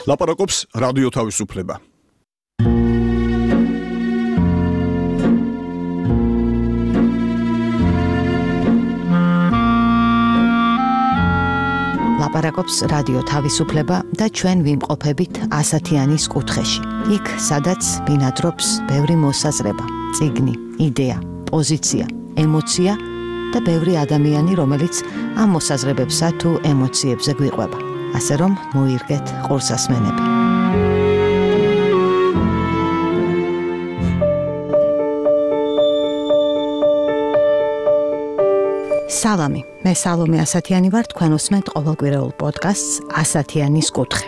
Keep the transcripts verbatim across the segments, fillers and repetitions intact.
ლაპარაკობს რადიო თავისუფლება. ლაპარაკობს რადიო თავისუფლება და ჩვენ ვიმყოფებით ასათიანის კუთხეში. იქ, სადაც ბინადრობს ბევრი მოსაზრება, წიგნი, იდეა, პოზიცია, ემოცია და ბევრი ადამიანი, რომელიც ამ მოსაზრებებსა თუ ემოციებზე გვიყვება. ასე რომ მოირგეთ ყურსასმენები. სალამი, მე სალომე ასათიანი ვარ, თქვენ უსმენთ ყოველკვირეულ პოდკასტს ასათიანის კუთხე.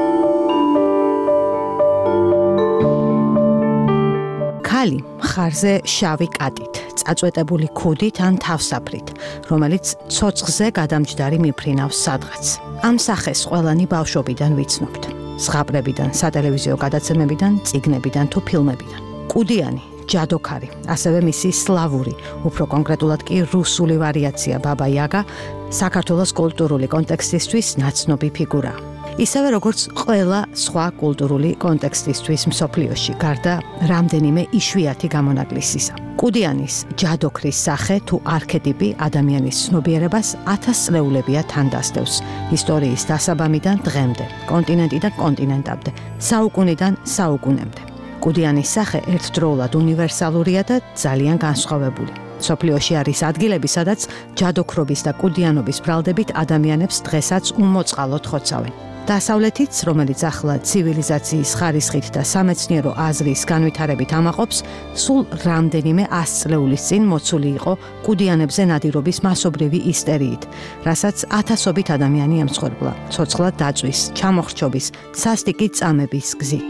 ქალი მხარზე შავი კატით, წაწვეტებული ქუდით ან თავსაფრით, რომელიც ცოცხლზე გადამჯდარი მიფრინავს სადღაც. ამ სახეს ყველანი ბავშვობიდან ვიცნობთ. ზღაპრებიდან, სატელევიზიო გადაცემებიდან, წიგნებიდან თუ ფილმებიდან. კუდიანი, ჯადოქარი, ასევე მისი სლავური, უფრო კონკრეტულად კი რუსული ვარიაცია ბაბა იაგა, საქართველოს კულტურული კონტექსტისთვის ნაცნობი ფიგურაა. ისევე როგორც ყველა სხვა კულტურული კონტექსტისთვის მსოფლიოში, გარდა რამდენიმე იშვიათი გამონაკლისისა. კუდიანის ჯადოქრის სახე თუ არქეტიპი ადამიანის ცნობიერებას ათასწლეულებია თან დასდევს, ისტორიის დასაბამიდან დღემდე, კონტინენტიდან კონტინენტამდე, საუკუნიდან საუკუნემდე. კუდიანის სახე ერთდროულად უნივერსალურია და ძალიან განსხვავებული. სოფლიოში არის ადგილები, სადაც ჯადოქრობის და კუდიანობის ბრალდებით ადამიანებს დღესაც უმოწყალოდ ხოცავენ. დასავლეთიც, რომელიც ახლა ცივილიზაციის ხარისხით და სამეცნიერო აზრის განვითარებით ამაყობს, სულ რამდენიმე ასწლეულის წინ მოცული იყო კუდიანებზე ნადირობის მასობრივი ისტერიით, რასაც ათასობით ადამიანი ემსხვერპლა, ცოცხლად დაწვის, ჩამოხრჩობის, სასტიკით წამების გზით.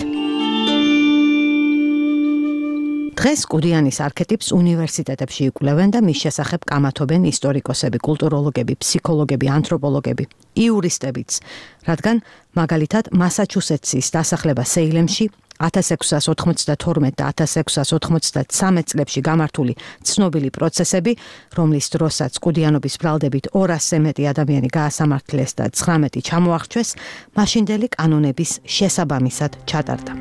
დღეს კუდიანის არქეტიპს უნივერსიტეტებში იკვლევენ და მის შესახებ კამათობენ ისტორიკოსები, კულტუროლოგები, ფსიქოლოგები, ანთროპოლოგები, იურისტებიც, რადგან მაგალითად მასაჩუსეტსის დასახლება სეილემში ათას ექვსას ოთხმოცდათორმეტ და ათას ექვსას ოთხმოცდათსამეტ წლებში გამართული ცნობილი პროცესები, რომლის დროსაც კუდიანობის ბრალდებით ორასზე მეტი ადამიანი გაასამართლეს და ცხრამეტი ჩამოახრჩვეს, მაშინდელი კანონების შესაბამისად ჩატარდა.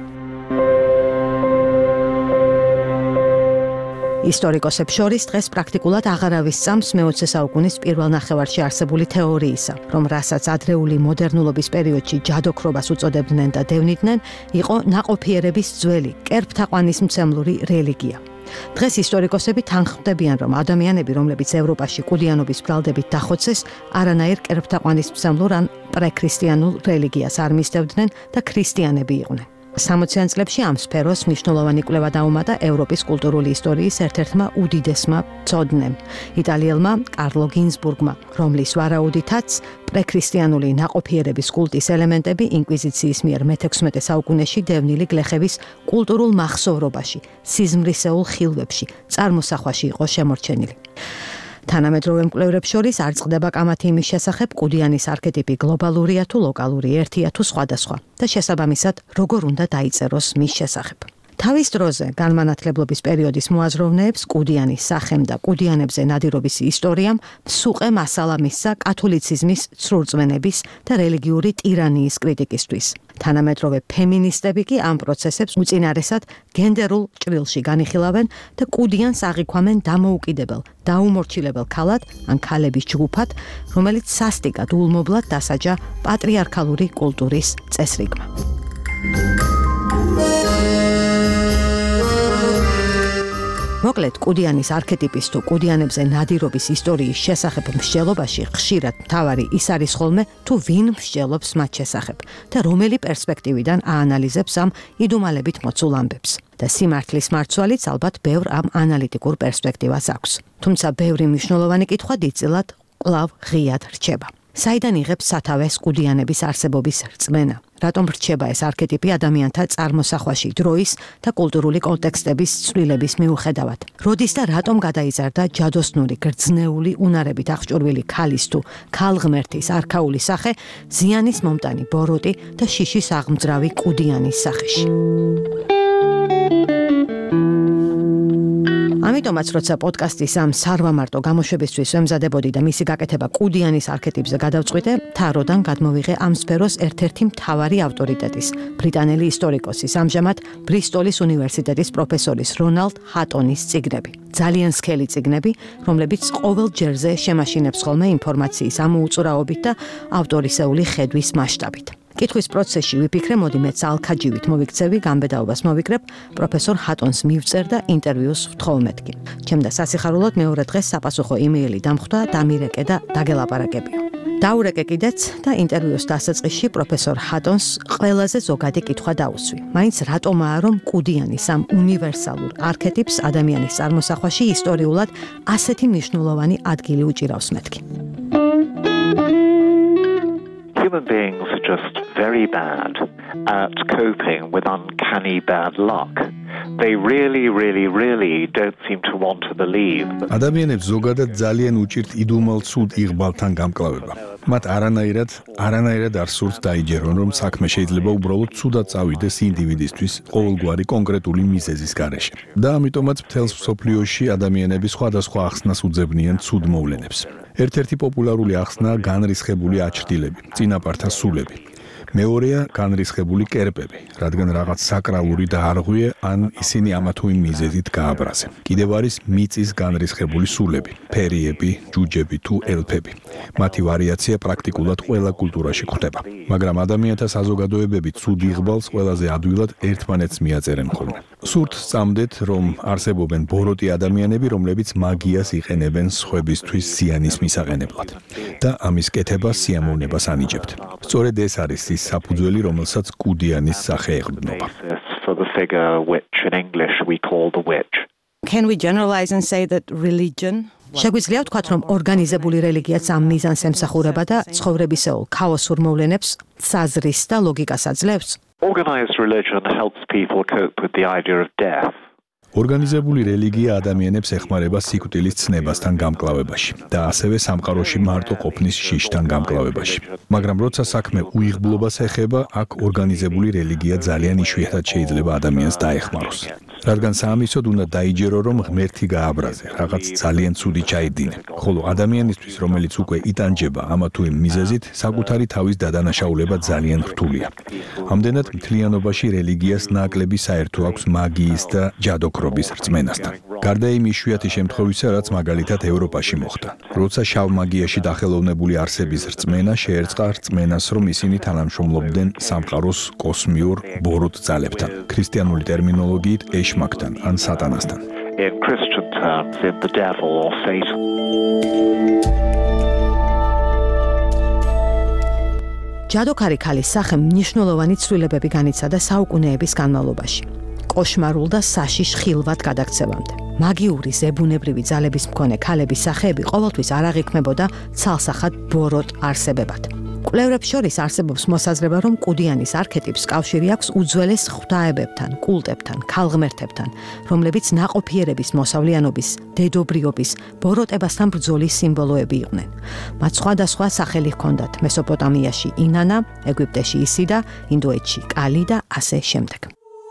ისტორიკოსებს შორის დღეს პრაქტიკულად აღარავის წამს მეოცე საუკუნის პირველ ნახევარში არსებული თეორიისა, რომ რასაც ადრეული მოდერნულობის პერიოდში ჯადოქრობას უწოდებდნენ და დევნიდნენ, იყო ნაყოფიერების ძველი, კერპთაყვანისმცემლური რელიგია. დღეს ისტორიკოსები თანხმდებიან, რომ ადამიანები, რომლებიც ევროპაში კუდიანობის ბრალდებით დახოცეს, არანაირ კერპთაყვანისმცემლურ ან პრექრისტიანულ რელიგიას არ მისდევდნენ და ქრისტიანები იყვნენ. სამოციან წლებში ამ სფეროს მნიშვნელოვანი კვლევა დაუმატა ევროპის კულტურული ისტორიის ერთ-ერთმა უდიდესმა მცოდნემ, იტალიელმა კარლო გინზბურგმა, რომლის ვარაუდითაც პრექრისტიანული ნაყოფიერების კულტის ელემენტები ინკვიზიციის მიერ მეთექვსმეტე საუკუნეში დევნილი გლეხების კულტურულ მახსოვრობაში, სიზმრისეულ ხილვებში, წარმოსახვაში იყო შემორჩენილი. თანამედროვე მკვლევრებს შორის არ წყდება კამათი იმის შესახებ, კუდიანის არქეტიპი გლობალურია თუ ლოკალური, ერთია თუ სხვადასხვა და შესაბამისად როგორ უნდა დაიწეროს მის შესახებ. თავის დროზე განმანათლებლობის პერიოდის მოაზროვნეებს კუდიანის სახემ და კუდიანებზე ნადირობის ისტორიამ მსუყე მასალა მისცა კათოლიციზმის ცრურწმენების და რელიგიური ტირანიის კრიტიკისთვის. თანამედროვე ფემინისტები კი ამ პროცესებს უწინარესად გენდერულ ჭრილში განიხილავენ და კუდიანს აღიქვამენ დამოუკიდებელ, დაუმორჩილებელ ქალად ან ქალების ჯგუფად, რომელიც სასტიკად ულმობლად დასაჯა პატრიარქალური კულტურის წესრიგმა. მოკლედ, კუდიანის არქეტიპის თუ კუდიანებზე ნადირობის ისტორიის შესახებ მსჯელობაში ხშირად მთავარი ის არის ხოლმე, თუ ვინ მსჯელობს მათ შესახებ და რომელი პერსპექტივიდან აანალიზებს ამ იდუმალებით მოცულ ამბებს. და სიმართლის მარცვალიც ალბათ ბევრ ამ ანალიტიკურ პერსპექტივას აქვს. თუმცა ბევრი მნიშვნელოვანი კითხვა დიდწილად კვლავ ღიად რჩება. საიდან იღებს სათავეს კუდიანების არსებობის რწმენა? რატომ რჩება ეს არქეტიპი ადამიანთა წარმოსახვაში დროის და კულტურული კონტექსტების ცვლილების მიუხედავად? როდის და რატომ გადაიზარდა ჯადოსნური, გრძნეული, უნარებით აღჭურვილი ქალის თუ ქალღმერთის არქაული სახე ზიანის მომტანი ბოროტი და შიშის აღმძრავი კუდიანის სახეში? ამიტომაც, როცა პოდკასტის ამ სარვამარტო გამოშვებისთვის ემზადებოდი და მისი გაკეთება კუდიანის არქეტიპზე გადავწყვიტე, თაროდან გადმოვიღე ამ სფეროს ერთ-ერთი მთავარი ავტორიტეტის, ბრიტანელი ისტორიკოსის, ამჟამად ბრისტოლის უნივერსიტეტის პროფესორის რონალდ ჰატონის წიგნები. ძალიან სქელი წიგნები, რომლებიც ყოველ ჯერზე შემაშინებს ხოლმე ინფორმაციის ამოუწურაობით და ავტორისეული ხედვის მასშტაბით. კითხვის პროცესში ვიფიქრე, მოდი მეც ალქაჯივით მოვიქცევი, გამბედაობას მოვიკრებ, პროფესორ ჰატონს მივწერ და ინტერვიუს ვთხოვ მეთქი. ჩემდა სასიხარულოდ მეორე დღეს საპასუხო იმეილი დამხვდა, დამირეკე და დაგელაპარაკებიო. დაურეკე კიდეც და ინტერვიუს დასაწყისში პროფესორ ჰატონს ყველაზე ზოგადი კითხვა დაუსვი. მაინც რატომაა, რომ კუდიანის ამ უნივერსალურ არქეტიპს ადამიანის წარმოსახვაში ისტორიულად ასეთი მნიშვნელოვანი ადგილი უჭირავს მეთქი. Human beings are just very bad at coping with uncanny bad luck. They really, really, really don't seem to want to believe. ადამიანებს ზოგადად ძალიან უჭირთ იდუმალ ცუდ იღბალთან გამკლავება. მათ არანაირად, არანაირად არ სურთ დაიჯერონ, რომ საქმე შეიძლება უბრალოდ ცუდად წავიდეს ინდივიდისთვის ყოველგვარი კონკრეტული მიზეზის გარეშე. და ამიტომაც მთელს მსოფლიოში ადამიანები სხვადასხვა ახსნას უძებნიან ცუდ მოვლენებს. ერთ-ერთი პოპულარული ახსნაა განრისხებული აჩრდილები, წინაპართა სულები. მეორეა განრისხებული კერპები, რადგან რაღაც საკრალური დაარღვიე ან ისინი ამა თუ იმ მიზეზით გააბრაზე. კიდევ არის მიწის განრისხებული სულები, ფერიები, ჯუჯები თუ ელფები. მათი ვარიაცია პრაქტიკულად ყველა კულტურაში გვხვდება, მაგრამ ადამიანთა საზოგადოებები ცუდ იღბალს ყველაზე ადვილად ერთმანეთს მიაწერენ ხოლმე. სურთ სწამდეთ, რომ არსებობენ ბოროტი ადამიანები, რომლებიც მაგიას იყენებენ სხვებისთვის ზიანის მისაყენებლად და ამის კეთებას სიამოვნებას ანიჭებთ. სწორედ ეს არის ის საფუძველი, რომელსაც კუდიანის სახე ეყრდნობა. Can we generalize and say that religion შეგვიძლია ვთქვათ, რომ ორგანიზებული რელიგიაც ამ მიზანს ემსახურება და ცხოვრებისეულ ქაოსურ მოვლენებს საზრის და ლოგიკას აძლევს? Organized religion helps people cope with the idea of death. ორგანიზებული რელიგია ადამიანებს ეხმარება სიკვდილის ცნებასთან გამკლავებაში და ასევე სამყაროში მარტო ყოფნის შიშთან გამკლავებაში. მაგრამ როცა საქმე უიღბლობას ეხება, აქ ორგანიზებული რელიგია ძალიან იშვიათად შეიძლება ადამიანს დაეხმაროს. რადგან საამისოდ უნდა დაიჯერო, რომ ღმერთი გააბრაზე, რაღაც ძალიან ცუდი ჩაიდინე. ხოლო ადამიანისთვის, რომელიც უკვე იტანჯება ამა თუ იმ მიზეზით, საკუთარი თავის დადანაშაულება ძალიან რთულია. ამდენად მთლიანობაში რელიგიას ნაკლები საერთო აქვს მაგიის და ჯადოქრობის რწმენასთან. გარდა იმ იშვიათი შემთხვევისა, რაც მაგალითად ევროპაში მოხდა. როცა შავ მაგიაში დახელოვნებული არსების რწმენა შეერწყა რწმენას, რომ ისინი თანამშრომლობდნენ სამყაროს კოსმიურ ბოროტ ძალებთან, ქრისტიანული ტერმინოლოგიით ეშმაკთან ან სატანასთან. In Christian terms, in the devil or Satan. ჯადოქარი ქალის სახე მნიშვნელოვანი ცვლილებები განიცადა საუკუნეების განმავლობაში. კოშმარულ და საშიშ ხილვად გადაქცევამდე. მაგიური ზებუნებრივი ძალების მქონე ქალების სახეები ყოველთვის არ აღიქმებოდა ცალსახად ბოროტ არსებებად. კვლევრებს შორის არსებობს მოსაზრება, რომ კუდიანის არქეტიპს კავშირი აქვს უძველეს ღვთაებებთან, კულტებთან, ქალღმერთებთან, რომლებიც ნაყოფიერების მოსავლიანობის, დედობრიობის, ბოროტებასთან ბრძოლის სიმბოლოები იყვნენ. მათ სხვადასხვა სახელი ჰქონდათ მესოპოტამიაში ინანა, ეგვიპტეში ისიდა, ინდოეთში კალი და ასე შემდეგ.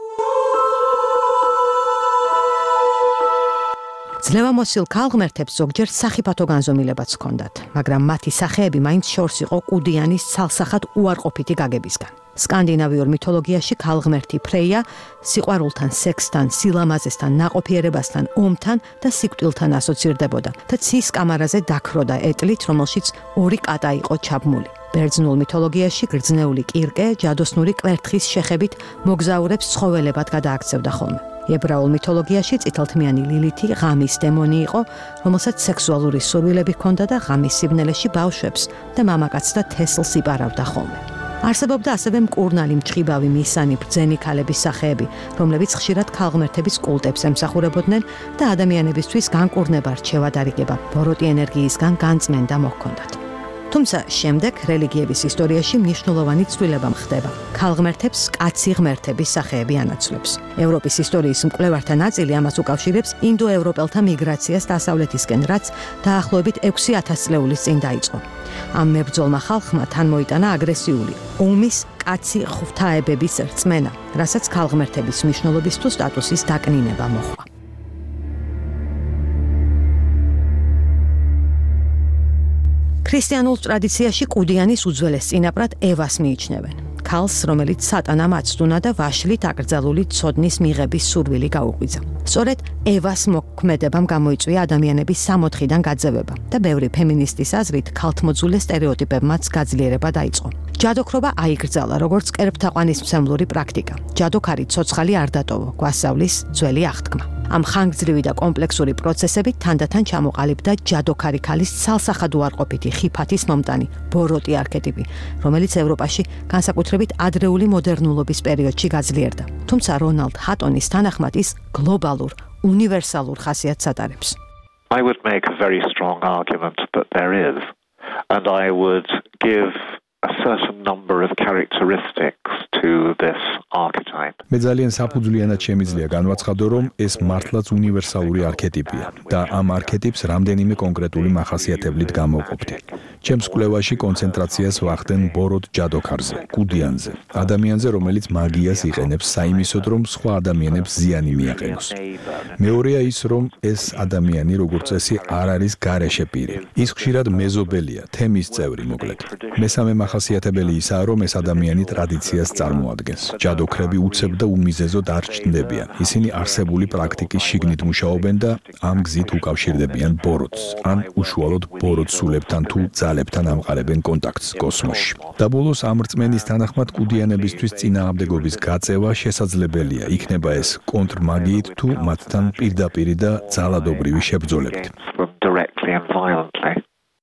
ძლევამოსილ ქალღმერთებს ზოგჯერ სახიფათო განზომილებაც ჰქონდათ, მაგრამ მათი სახეები მაინც შორს იყო კუდიანის ცალსახად უარყოფითი გაგებისგან. სკანდინავიურ მითოლოგიაში ქალღმერთი ფრეია სიყვარულთან, სექსთან, სილამაზესთან, ნაყოფიერებასთან, ომთან და სიკვდილთან ასოცირდებოდა და ცის კამარაზე დაქროდა ეტლით, რომელშიც ორი კატა იყო ჩაბმული. ბერძნულ მითოლოგიაში გრძნეული კირკე ჯადოსნური კვერთხის შეხებით მოგზაურებს ცხოველებად გადააქცევდა ხოლმე. ებრაულ მითოლოგიაში წითელთმიანი ლილითი ღამის დემონი იყო, რომელსაც სექსუალური სურვილები ჰქონდა და ღამის სიბნელეში ბავშვებს და მამაკაცს და თესლს იპარავდა ხოლმე. არსებობდა ასევე მკურნალი, მჭყიბავი, მისანი, ბრძენი ქალების სახეები, რომლებიც ხშირად ქალღმერთების კულტებს ემსახურებოდნენ და ადამიანებისთვის განკურნება, რჩევა დარიგება, ბოროტი ენერგიისგან განწმენდა მოჰქონდათ. თუმცა შემდეგ რელიგიების ისტორიაში მნიშვნელოვანი ცვლილება ხდება. ქალღმერთებს კაცი ღმერთების სახეები ანაცვლებს. ევროპის ისტორიის მკვლევართა ნაწილი ამას უკავშირებს ინდოევროპელთა მიგრაციას დასავლეთისკენ, რაც დაახლოებით ექვსი ათას წლეულის წინ დაიწყო. ამ მებრძოლმა ხალხმა თან მოიტანა აგრესიული, ომის კაცი ღვთაებების რწმენა, რასაც ქალღმერთების მნიშვნელობის თუ სტატუსის დაკნინება მოჰყვა. ქრისტიანულ ტრადიციაში კუდიანის უძველეს წინაპრად ევას მიიჩნევენ. ქალს, რომელიც სატანამ აცდუნა და ვაშლით აკრძალული ცოდნის მიღების სურვილი გაუღვიძა. სწორედ ევას მოქმედებამ გამოიწვია ადამიანების სამოთხიდან გაძევება და ბევრი ფემინისტის აზრით ქალთმოძულე სტერეოტიპებმაც გაძლიერება დაიწყო. ჯადოქრობა აიგრძალა როგორც კერპთაყვანისმცემლური პრაქტიკა. ჯადოქარი ცოცხალი არ დატოვო, გვასწავლის ძველი აღთქმა. ამ ხანგრძლივი და კომპლექსური პროცესებით თანდათან ჩამოყალიბდა ჯადოქარი ქალის ცალსახად უარყოფითი ხიფათის მომტანი ბოროტი არქეტიპი, რომელიც ევროპაში განსაკუთრებით ადრეული მოდერნულობის პერიოდში გაძლიერდა. თუმცა რონალდ ჰატონის თანახმად ის გლობალურ, უნივერსალურ ხასიათს ატარებს. I would make a very strong argument that there is, and I would give a certain number of characteristics to this archetype. მე ძალიან საფუძვლიანად შემიძლია განვაცხადო, რომ ეს მართლაც უნივერსალური არქეტიპია და ამ არქეტიპს რამდენიმე კონკრეტული მახასიათებლით გამოვყოფდი. ჩემს კვლევაში კონცენტრაციას ვახდენ ბოროტ ჯადოქარზე, კუდიანზე, ადამიანზე, რომელიც მაგიას იყენებს საიმისოდ, რომ სხვა ადამიანებს ზიანი მიაყენოს. მეორეა ის, რომ ეს ადამიანი, როგორც წესი, არ არის გარეშე პირი. ის ხშირად მეზობელია, თემის წევრი, მოკლედ. მესამე მახასიათებელი ისაა, რომ ეს ადამიანი ტრადიციას წარმოადგენს. ჯადოქრები უცებ და უმიზეზოდ არ ჩნდებიან. ისინი არსებული პრაქტიკის შიგნით მუშაობენ და ამ გზით უკავშირდებიან ბოროტს, ან უშუალოდ ბოროტ სულებთან თუ ძალებთან ამყარებენ კონტაქტს კოსმოსში. და ბოლოს ამ რწმენის თანახმად კუდიანებისთვის წინააღმდეგობის გაწევა შესაძლებელია, იქნება ეს კონტრმაგიით თუ მათთან პირდაპირი და ძალადობრივი შებრძოლებით. Directly and violently.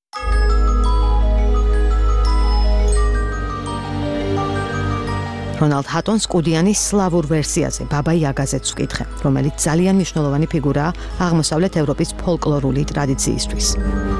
რონალდ ჰატონს კუდიანის სლავურ ვერსიაზე ბაბა იაგაზეც ვკითხე, რომელიც ძალიან მნიშვნელოვანი ფიგურაა აღმოსავლეთ ევროპის ფოლკლორული ტრადიციისთვის.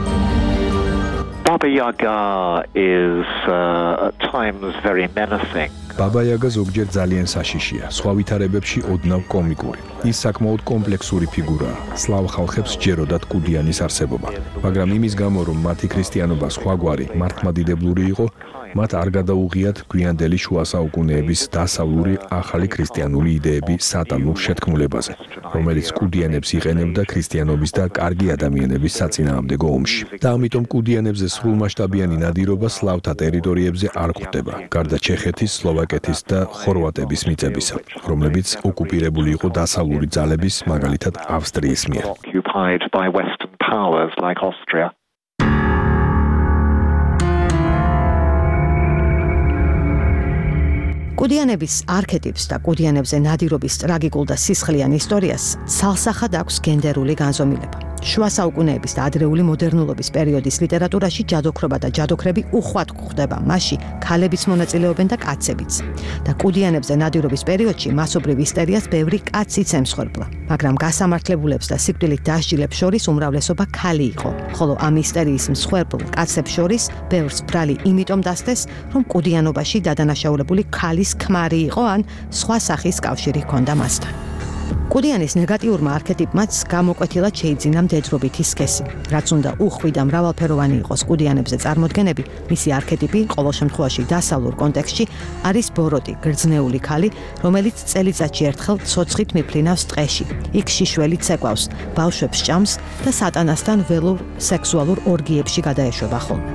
Baba Yaga is uh, at times very menacing. ბაბა იაგა ზოგჯერ ძალიან საშიშია, სხვა ვითარებებში ოდნავ კომიკური. ის საკმაოდ კომპლექსური ფიგურაა. სლავ ხალხებს ჯეროდათ კუდიანის არსებობა, მაგრამ იმის გამო, რომ მათი ქრისტიანობა სხვაგვარი, მართლმადიდებლური იყო, მათ არ გადაუღიათ გვიანდელი შუა საუკუნეების დასავლური ახალი ქრისტიანული იდეები სატანურ შეთქმულებაზე, რომელიც კუდიანებს იყენებდა ქრისტიანობის და კარგი ადამიანების საწინააღმდეგო ომში. და ამიტომ კუდიანებზე სრულმასშტაბიანი ნადირობა სლავთა ტერიტორიებზე არ გვხდება, გარდა ჩეხეთის, სლოვაკეთის და ხორვატების მიწებისა, რომლებიც ოკუპირებული იყო დასავლური ძალების, მაგალითად ავსტრიის მიერ. Occupied by Western powers like Austria. კუდიანების არქეტიპს და კუდიანებზე ნადირობის ტრაგიკულ და სისხლიან ისტორიას ცალსახად აქვს გენდერული განზომილება. შუა საუკუნეების და ადრეული მოდერნულობის პერიოდის ლიტერატურაში ჯადოქრობა და ჯადოქრები უხვად გვხვდება, მასში ქალებიც მონაწილეობენ და კაცებიც. და კუდიანებზე ნადირობის პერიოდში მასობრივ ისტერიას ბევრი კაციც ემსხვერპლა, მაგრამ გასამართლებულებს და სიკვდილით დასჯილებს შორის უმრავლესობა ქალი იყო, ხოლო ამ ისტერიის მსხვერპლ კაცებს შორის ბევრს ბრალი იმიტომ დასდეს, რომ კუდიანობაში დადანაშაულებული ქალის ქმარი იყო ან სხვა სახის კავშირი ჰქონდა მასთან. კუდიანის ნეგატიურმა არქეტიპმაც გამოკვეთილად შეიძინა მდედრობითი სქესი. რაც უნდა უხვი და მრავალფეროვანი იყოს კუდიანებზე წარმოდგენები, მისი არქეტიპი ყოველ შემთხვევაში დასავლურ კონტექსტში არის ბოროტი, გრძნეული ქალი, რომელიც წელიწადში ერთხელ ცოცხით მიფრინავს ტყეში. იქ შიშველი ცეკვავს, ბავშვებს ჭამს და სატანასთან ველურ სექსუალურ ორგიებში გადაეშვება ხოლმე.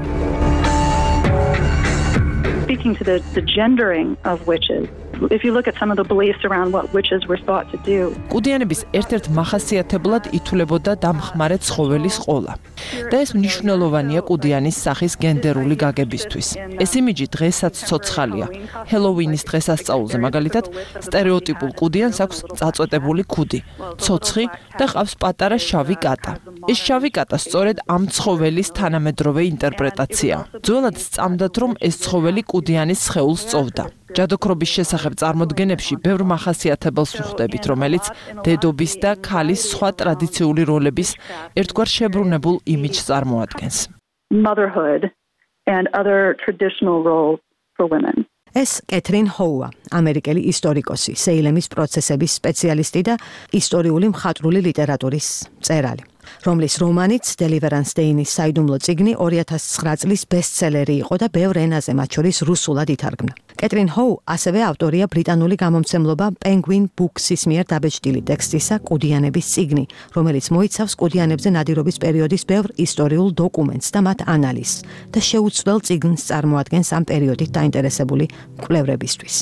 Speaking to the, the gendering of witches, if you look at some of the beliefs around what witches were thought to do. კუდიანების ერთ-ერთ მახასიათებლად ითვლებოდა დამხმარე ცხოველის ყოლა. და ეს მნიშვნელოვანია კუდიანის სახის გენდერული გაგებისთვის. ეს იმიჯი დღესაც ცოცხალია. ჰელოვინის დღესასწაულზე მაგალითად სტერეოტიპულ კუდიანს აქვს წაწვეტებული ქუდი, ცოცხი და ყავს პატარა შავი კატა. ეს შავი კატა სწორედ ამ ცხოველის თანამედროვე ინტერპრეტაციაა. ძველად სწამდათ, რომ ეს ცხოველი კუდიანის სხეულს წოვდა. ჯადოქრობის შესახებ წარმოდგენებში ბევრ მახასიათებელს ვხვდებით, რომელიც დედობის და ქალის სხვა ტრადიციული როლების ერთგვარ შებრუნებულ იმიჯს წარმოადგენს. Motherhood and other traditional roles for women. ეს კეთრინ ჰოუა, ამერიკელი ისტორიკოსი, სეილემის პროცესების სპეციალისტი და ისტორიული მხატვრული ლიტერატურის მწერალი. რომლის რომანიც Deliverance Day-ის საიდუმლო წიგნი ორი ათას ცხრა წლის ბესტსელერი იყო და ბევრ ენაზე, მათ შორის რუსულად ითარგმნა. კეტრინ ჰოუ ასევე ავტორია ბრიტანული გამომცემლობა Penguin Books-ის მიერ დაბეჭდილი ტექსტისა კუდიანების წიგნი, რომელიც მოიცავს კუდიანებზე ნადირობის პერიოდის ბევრ ისტორიულ დოკუმენტს და მათ ანალიზს და შეუცვლელ წიგნს წარმოადგენს ამ პერიოდით დაინტერესებული მკვლევრებისთვის.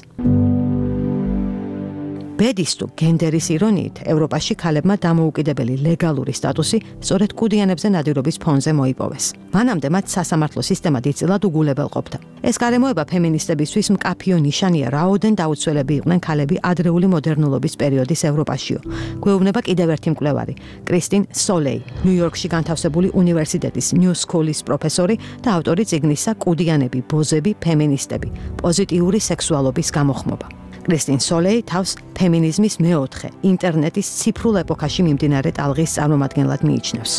ბედის თუ გენდერის ირონიით, ევროპაში ქალებმა დამოუკიდებელი ლეგალური სტატუსი სწორედ კუდიანებზე ნადირობის ფონზე მოიპოვეს. მანამდე მათ სასამართლო სისტემა დიდწილად უგულებელყოფდა. ეს გარემოება ფემინისტებისთვის მკაფიო ნიშანია, რაოდენ დაუცველები იყვნენ ქალები ადრეული მოდერნულობის პერიოდის ევროპაშიო. გვეუბნება კიდევ ერთი მკვლევარი, კრისტინ სოლეი, ნიუ-იორკში განთავსებული უნივერსიტეტის New School-ის პროფესორი და ავტორი წიგნისა კუდიანები, ბოზები, ფემინისტები, პოზიტიური სექსუალობის გამოხმობა. კრისტინ სოლეი თავს ფემინიზმის მეოთხე, ინტერნეტის ციფრულ ეპოქაში მიმდინარე ტალღის წარმომადგენლად მიიჩნევს.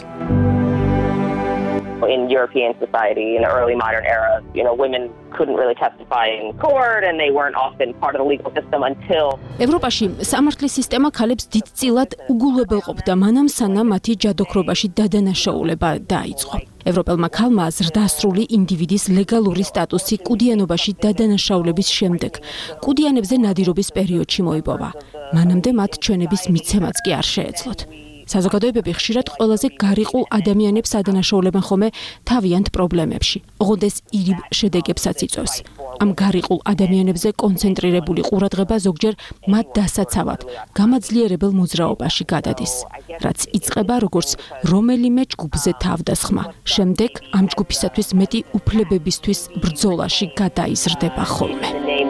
In European society, in the early modern era, you know, women couldn't really testify in court and they weren't often part of the legal system until ევროპაში სამართლის სისტემა ქალებს დიდწილად უგულებელყოფდა, მანამ სანამ მათი ჯადოქრობაში დადანაშაულება დაიწყო. ევროპელმა ქალმა ზრდასრული ინდივიდის ლეგალური სტატუსი კუდიანობაში დადანაშაულების შემდეგ კუდიანებზე ნადირობის პერიოდში მოიპოვა. მანამდე მათ ჩვენების მიცემაც კი არ შეეძლოთ. საზოგადოებები ხშირად ყველაზე გარიყულ ადამიანებს ადანაშაულებენ ხოლმე თავიანთ პრობლემებში. ოღონდ ეს ირიბ შედეგებსაც იწვევს. ამ გარიყულ ადამიანებზე კონცენტრირებული ყურადღება ზოგჯერ მათ დასაცავად, გამაძლიერებელ მოძრაობაში გადადის, რაც იწყება როგორც რომელიმე ჯგუფზე თავდასხმა. შემდეგ ამ ჯგუფისათვის მეტი უფლებებისთვის ბრძოლაში გადაიზრდება ხოლმე.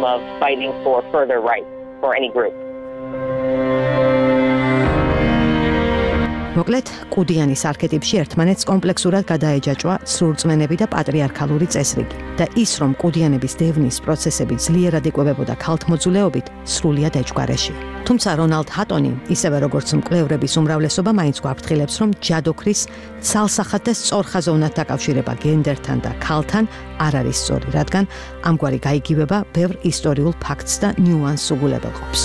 მოკლედ, კუდიანის არქეტიპში ერთმანეთს კომპლექსურად გადაეჯაჭვა სრულწმენები და პატრიარქალური წესრიგი და ის, რომ კუდიანების დევნის პროცესები ძლიერად იკვებებოდა ქალთმოძულეობით, სრულიად ეჭვგარეშია. თუმცა რონალდ ჰატონი, ისევე როგორც მკვლევრების უმრავლესობა, მაინც გვაფრთხილებს, რომ ჯადოქრის ცალსახად და სწორხაზოვნად დაკავშირება გენდერთან და ქალთან არ არის სწორი, რადგან ამგვარი გაიგივება ბევრ ისტორიულ ფაქტს და ნიუანსს უგულებელყოფს.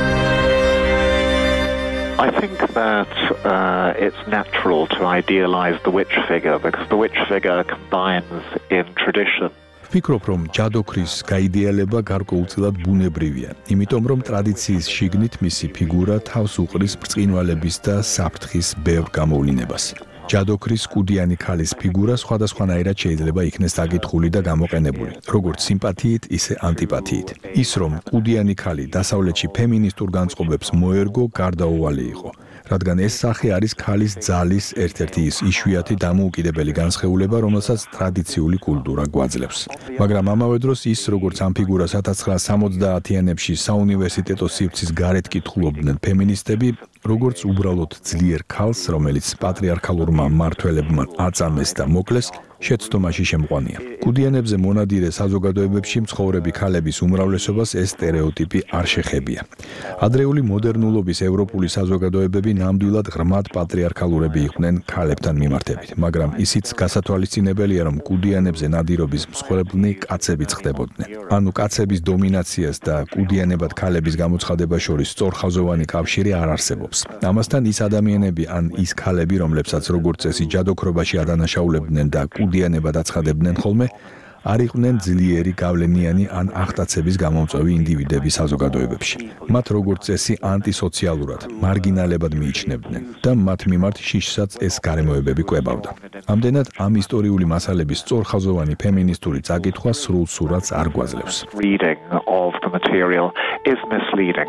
I think that uh, it's natural to idealize the witch figure because the witch figure combines in tradition. ვფიქრობ, რომ ჯადოქრის გაიდეალება გარკვეულწილად ბუნებრივია, იმიტომ რომ ტრადიციის შიგნით მისი ფიგურა თავს უყრის ბრწყინვალების და საფრთხის ბევრ გამოვლინებას. ჯადოქრის კუდიანი ქალის ფიგურა სხვადასხვანაირად შეიძლება იქნეს დაკითხული და გამოყენებული, როგორც სიმპათიით, ისე ანტიპათიით. ის, რომ კუდიანი ქალი დასავლეთში ფემინისტურ განწყობებს მოერგო, გარდაუვალი იყო, რადგან ეს სახე არის ქალის ძალის ერთ-ერთი ის იშვიათი დამოუკიდებელი განსხეულება, რომელსაც ტრადიციული კულტურა გვაძლევს. მაგრამ ამავე დროს ის, როგორც ამ ფიგურას ათას ცხრაასა სამოცდაათიანებში საუნივერსიტეტო სივრცის გარეთ კითხულობდნენ ფემინისტები, როგორც უბრალოდ ძლიერ ქალს, რომელიც პატრიარქალურმა მმართველებმა აწამეს და მოკლეს, შეცდომაში შემყვანია. კუდიანებზე მონადირე საზოგადოებებში მცხოვრები ქალების უმრავლესობას ეს სტერეოტიპი არ შეხებია. ადრეული მოდერნულობის ევროპული საზოგადოებები ნამდვილად ღრმად პატრიარქალურები იყვნენ ქალებთან მიმართებით, მაგრამ ისიც გასათვალისწინებელია, რომ კუდიანებზე ნადირობის მსხვერპლნი კაცებიც ხდებოდნენ. ანუ კაცების დომინაციას და კუდიანებად ქალების გამოცხადებას შორის სწორხაზოვანი კავშირი არ არსებობს. ამასთან ის ადამიანები ან ის ქალები, რომლებსაც როგორც წესი ჯადოქრობაში ადანაშაულებდნენ და კუდიანებად აცხადებდნენ ხოლმე, არ იყვნენ ძლიერი გავლენიანი ან აღტაცების გამომწვევი ინდივიდები საზოგადოებებში. მათ როგორც წესი ანტისოციალურად, მარგინალებად მიიჩნევდნენ და მათ მიმართ შიშსაც ეს გარემოებები კვებავდა. ამდენად ამ ისტორიული მასალების სწორხაზოვანი ფემინისტური წაკითხვა სრულ სურათს არ გვაძლევს. Reading of the material is misleading.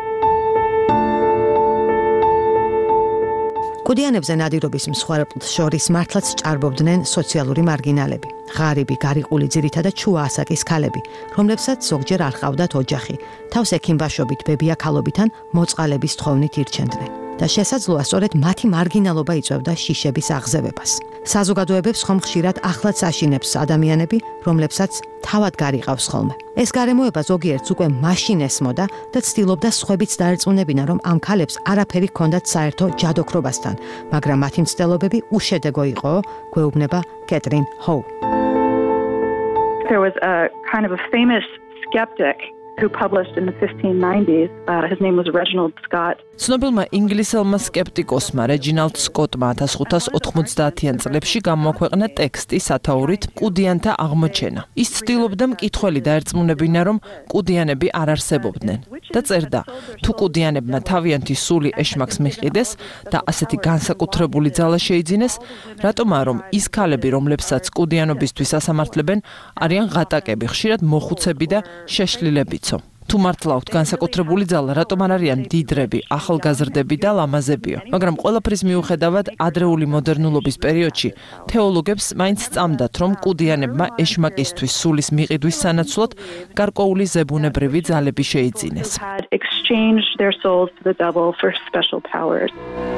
კუდიანებზე ნადირობის მსხვერპლს შორის მართლაც ჭარბობდნენ სოციალური მარგინალები, ღარიბი, გარიყული, ძირითადად შუა ასაკის ქალები, რომლებსაც ზოგჯერ არ ჰყავდათ ოჯახი, თავს ექიმბაშობით, ბებია-ქალობით ან მოწყალების თხოვნით ირჩენდნენ. და შესაძლოა სწორედ მათი მარგინალობა იწვევდა შიშების აღზევებას. საზოგადოებებს ხომ ხშირად ახლაც აშინებს ადამიანები, რომლებსაც თავად გარიყავს ხოლმე. ეს გარემოება ზოგიერთს უკვე მაშინ ესმოდა და ცდილობდა სხვებიც დაერწმუნებინა, რომ ამ ქალებს არაფერი ჰქონდათ საერთო ჯადოქრობასთან, მაგრამ მათი მცდელობები უშედეგო იყო, გვეუბნება კეტრინ ჰოუ. There was a kind of a famous skeptic who published in the fifteen nineties. Uh, his name was Reginald Scott. ცნობილმა ინგლისელმა სკეპტიკოსმა რეჯინალდ სკოტმა ათას ხუთას ოთხმოცდაათიან წლებში გამოაქვეყნა ტექსტი სათაურით კუდიანთა აღმოჩენა. ის ცდილობდა მკითხველი დაერწმუნებინა, რომ კუდიანები არ არსებობდნენ და წერდა, თუ კუდიანებმა თავიანთი სული ეშმაკს მიჰყიდეს და ასეთი განსაკუთრებული ძალა შეიძინეს, რატომა რომ ის ქალები, რომლებსაც კუდიანობისთვის ასამართლებენ, არიან ღატაკები, ხშირად მოხუცები და შეშლილებიცო. თუ მართლა აქვთ განსაკუთრებული ძალა, რატომ არ არიან მდიდრები, ახალგაზრდები და ლამაზებიო? მაგრამ ყველაფრის მიუხედავად, ადრეული მოდერნულობის პერიოდში თეოლოგებს მაინც სწამდათ, რომ კუდიანებმა ეშმაკისთვის სულის მიყიდვის სანაცვლოდ გარკვეული ზებუნებრივი ძალები შეიძინეს. Exchanged their souls to the devil for special powers.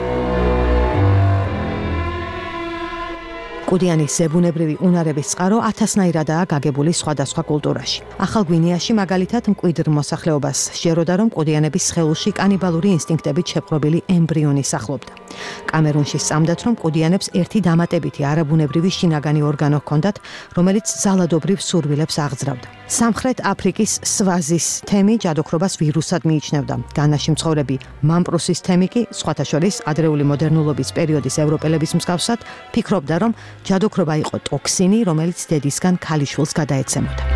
კუდიანის ზებუნებრივი უნარების წყარო ათასნაირადაა გაგებული სხვადასხვა კულტურაში. ახალ გვინეაში მაგალითად მკვიდრ მოსახლეობას შეეროდა, რომ კუდიანების სხეულში კანიბალური ინსტინქტებით შეპყრობილი ემბრიონი სახლობდა. კამერუნში სწამდათ, რომ კუდიანებს ერთი დამატებითი არაბუნებრივი შინაგანი ორგანო ჰქონდათ, რომელიც ძალადობრივ სურვილებს აღძრავდა. სამხრეთ აფრიკის სვაზის თემი ჯადოქრობას ვირუსად მიიჩნევდა. განაში მცხოვრები მამპრუსის თემი კი, სხვათა შორის ადრეული მოდერნულობის პერიოდის ევროპელების მსგავსად, ფიქრობდა, რომ ჯადოქრობა იყო ტოქსინი, რომელიც დედისგან ქალიშვილს გადაეცემოდა.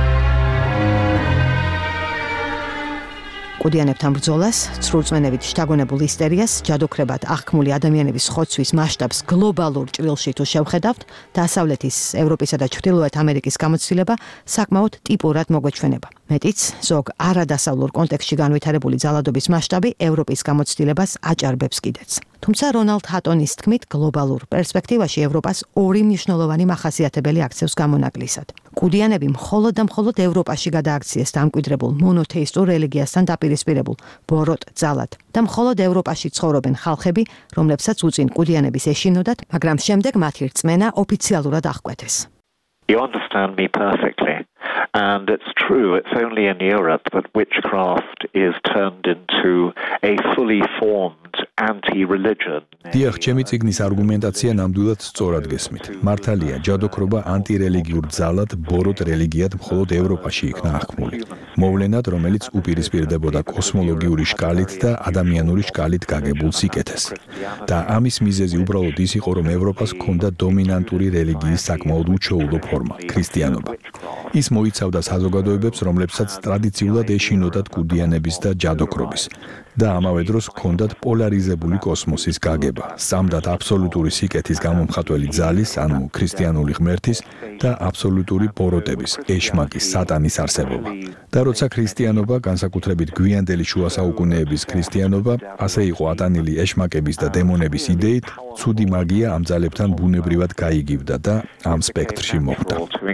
კუდიანებთან ბრძოლას, ცრურწმენებით შთაგონებულ ისტერიას, ჯადოქრებად აღქმული ადამიანების ხოცვის მასშტაბს გლობალურ ჭრილში თუ შევხედავთ, დასავლეთის, ევროპისა და ჩრდილოეთ ამერიკის გამოცდილება საკმაოდ ტიპურად მოგვეჩვენება. მეტიც, ზოგ არადასავლურ კონტექსტში განვითარებული ძალადობის მასშტაბი ევროპის გამოცდილებას აჭარბებს კიდეც. თუმცა რონალდ ჰატონის თქმით, გლობალურ პერსპექტივაში ევროპას ორი მნიშვნელოვანი მახასიათებელი აქცევს გამონაკლისად. კუდიანები მხოლოდ და მხოლოდ ევროპაში გადააქციეს დამკვიდრებულ მონოთეისტურ რელიგიასთან დაპირისპირებულ ბოროტ ძალად და მხოლოდ ევროპაში ცხოვრობენ ხალხები, რომლებსაც უწინ კუდიანების ეშინოდათ, მაგრამ შემდეგ მათი რწმენა ოფიციალურად აღკვეთეს. You understand me perfectly. And it's true, it's only in Europe that witchcraft is turned into a fully formed anti-religion. დიახ, ჩემი წიგნის არგუმენტაცია ნამდვილად სწორად გესმით. მართალია, ჯადოქრობა ანტირელიგიურ ძალად ბოროტ რელიგიად მხოლოდ ევროპაში იქნა აღქმული. მოვლენად, რომელიც უპირისპირდებოდა კოსმოლოგიური შკალით და ადამიანური შკალით გაგებულ სიკეთეს. და ამის მიზეზი უბრალოდ ის იყო, რომ ევროპას ჰქონდა დომინანტური რელიგიის საკმაოდ უჩვეულო ფორმა, ქრისტიანობა. ის მოიცავდა საზოგადოებებს, რომლებსაც ტრადიციულად ეშინოდათ კუდიანების და ჯადოქრობის და ამავე დროს ჰქონდათ პოლარიზებული კოსმოსის გაგება, სწამდათ აბსოლუტური სიკეთის გამომხატველი ძალის, ანუ ქრისტიანული ღმერთის და აბსოლუტური ბოროტების, ეშმაკის, სატანის არსებობა. და როცა ქრისტიანობა, განსაკუთრებით გვიანდელი შუა საუკუნეების ქრისტიანობა, ასე იყო ატანილი ეშმაკების და დემონების იდეით, ცუდი მაგია ამ ძალებთან ბუნებრივად გაიგივდა და ამ სპექტრში მოხვდა.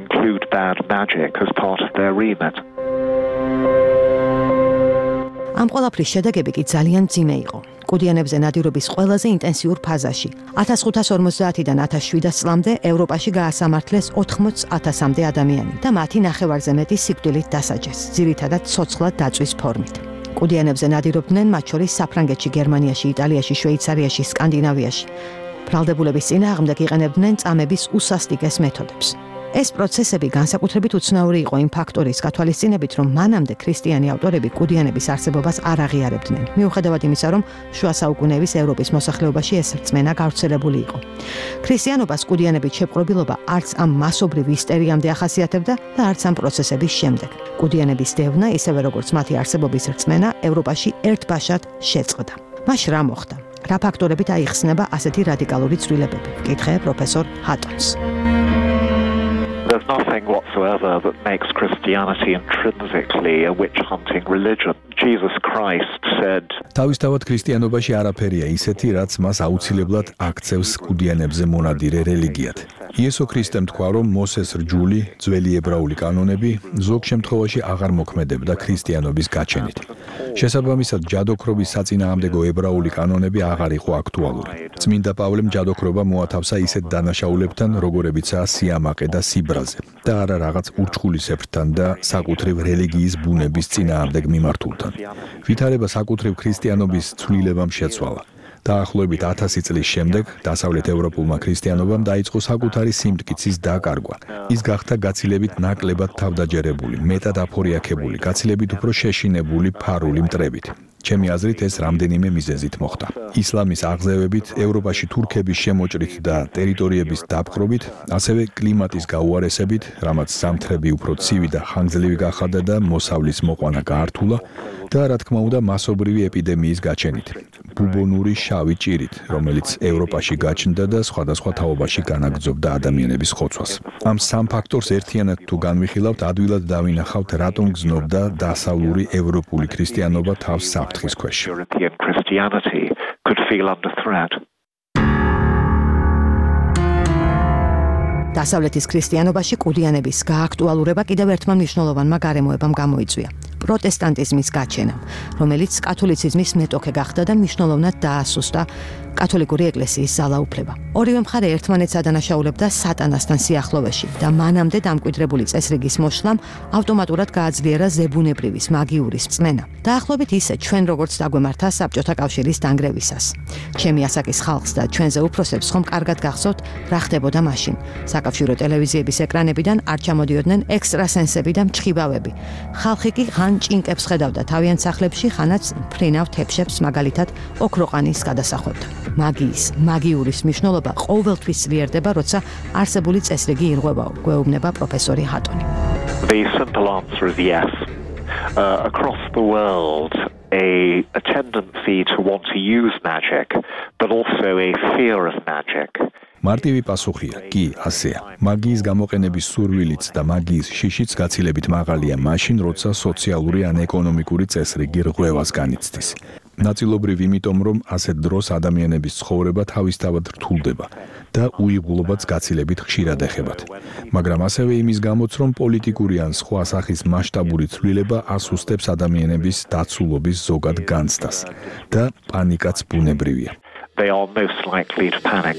ამ ყველაფრის შედეგები კი ძალიან მძიმე იყო. კუდიანებზე ნადირობის ყველაზე ინტენსიურ ფაზაში ათას ხუთას ორმოცდაათიდან ათას შვიდას წლამდე ევროპაში გაასამართლეს ოთხმოც ათასამდე ადამიანი და მათი ნახევარზე მეტი სიკვდილით დასაჯეს, ძირითადად ცოცხლად დაწვის ფორმით. კუდიანებზე ნადირობდნენ მათ შორის საფრანგეთში, გერმანიაში, იტალიაში, შვეიცარიაში, სკანდინავიაში. ბრალდებულების წინააღმდეგ იყენებდნენ წამების უსასტიკეს მეთოდებს. ეს პროცესები განსაკუთრებით უცნაური იყო იმ ფაქტორის გათვალისწინებით, რომ მანამდე ქრისტიანი ავტორები კუდიანების არსებობას არ აღიარებდნენ, მიუხედავად იმისა, რომ შუა საუკუნეების ევროპის მოსახლეობაში ეს რწმენა გავრცელებული იყო. ქრისტიანობას კუდიანებით შეპყრობილობა არც ამ მასობრივ ისტერიამდე ახასიათებდა და არც ამ პროცესების შემდეგ. კუდიანების დევნა, ისევე როგორც მათი არსებობის რწმენა, ევროპაში ერთბაშად შეწყდა. მაშ რა მოხდა? რა ფაქტორებით აიხსნება ასეთი რადიკალური ცვლილებები? ვკითხე პროფესორ ჰატონს. There's nothing whatsoever that makes Christianity intrinsically a witch-hunting religion. Jesus Christ said, თავისთავად ქრისტიანობაში არაფერია ისეთი, რაც მას აუცილებლად აქცევს კუდიანებზე მონადირე რელიგიად. იესო ქრისტემ თქვა, რომ მოსეს რჯული, ძველი ებრაული კანონები ზოგ შემთხვევაში აღარ მოქმედებდა ქრისტიანობის გაჩენით. შესაბამისად, ჯადოქრობის საწინააღმდეგო ებრაული კანონები აღარ იყო აქტუალური. წმინდა პავლემ ჯადოქრობა მოათავსა ისეთ დანაშაულებთან, როგორებიცაა სიამაყე და სიბრაზე, და არა რაღაც ურჩხულისებრთან და საკუთრივ რელიგიის ბუნების წინააღმდეგ მიმართულთან. ვითარება საკუთრივ ქრისტიანობის ცვლილებამ შეცვალა. დაახლოებით ათასი წლის შემდეგ დასავლეთ ევროპულმა ქრისტიანობამ დაიწყო საკუთარი სიმტკიცის დაკარგვა. ის გახდა გაცილებით ნაკლებად თავდაჯერებული, მეტად აფორიაქებული, გაცილებით უფრო შეშინებული ფარული მტრებით. ჩემი აზრით ეს რამდენიმე მიზეზით მოხდა. ისლამის აღზევებით, ევროპაში თურქების შემოჭრით და ტერიტორიების დაპყრობით, ასევე კლიმატის გაუარესებით, რამაც ზამთრები უფრო ცივი და ხანგრძლივი გახადა და მოსავლის მოყვანა გაართულა და რა თქმა უნდა მასობრივი ეპიდემიის გაჩენით. ბუბონური შავი ჭირით, რომელიც ევროპაში გაჩნდა და სხვადასხვა თაობაში განაგრძობდა ადამიანების ხოცვას. ამ სამ ფაქტორს ერთიანად თუ განვიხილავთ, ადვილად დავინახავთ, რატომ გრძნობდა დასავლური ევროპული ქრისტიანობა თავს საფრთხის ქვეშ. European Christianity could feel under threat. დასავლეთის ქრისტიანობაში კუდიანების გააქტუალურება კიდევ ერთმა მნიშვნელოვანმა გარემოებამ გამოიწვია. პროტესტანტიზმის გაჩენა, რომელიც კათოლიციზმის მეტოქე გახდა და მნიშვნელოვნად დაასუსტა კათოლიკური ეკლესიის ძალაუფლება. ორივე მხარე ერთმანეთს ადანაშაულებდა სატანასთან სიახლოვეში და მანამდე დამკვიდრებული წესრიგის მოშლამ ავტომატურად გააძლიერა ზებუნებრივის მაგიური რწმენა. დაახლოებით ისე ჩვენ როგორც დაგვემართა საბჭოთა კავშირის დანგრევისას. ჩემი ასაკის ხალხს და ჩვენზე უფროსებს ხომ კარგად გახსოვთ, რა ხდებოდა მაშინ. საკავშირო ტელევიზიების ეკრანებიდან არ ჩამოდიოდნენ ექსტრასენსები და მჩხიბავები. ხალხი კი ხან ჭინკებს ხედავდა თავიანთ სახლებში, ხანაც ფრინავ თეფშებს მაგალითად ოქროყანის გადასახვებდა. მაგიის, მაგიურის მნიშვნელობა ყოველთვის ძლიერდება, როცა არსებული წესრიგი ირღვევაო, გვეუბნება პროფესორი ჰატონი. The simple answer is yes. Uh, across the world, a, a tendency to want to use magic, but also a fear of magic. მარტივი პასუხია, კი, ასეა. მაგიის გამოყენების სურვილიც და მაგიის შიშიც გაცილებით მაღალია მაშინ, როცა სოციალური ან ეკონომიკური წესრიგი რღვევას განიცდის. ნაწილობრივ იმიტომ, რომ ასეთ დროს ადამიანების ცხოვრება თავისთავად რთულდება და უიღბლობაც გაცილებით ხშირად ეხებათ. მაგრამ ასევე იმის გამოც, რომ პოლიტიკური ან სხვა სახის მასშტაბური ცვლილება ასუსტებს ადამიანების დაცულობის ზოგად განცდას და პანიკაც ბუნებრივია. They are most likely to panic.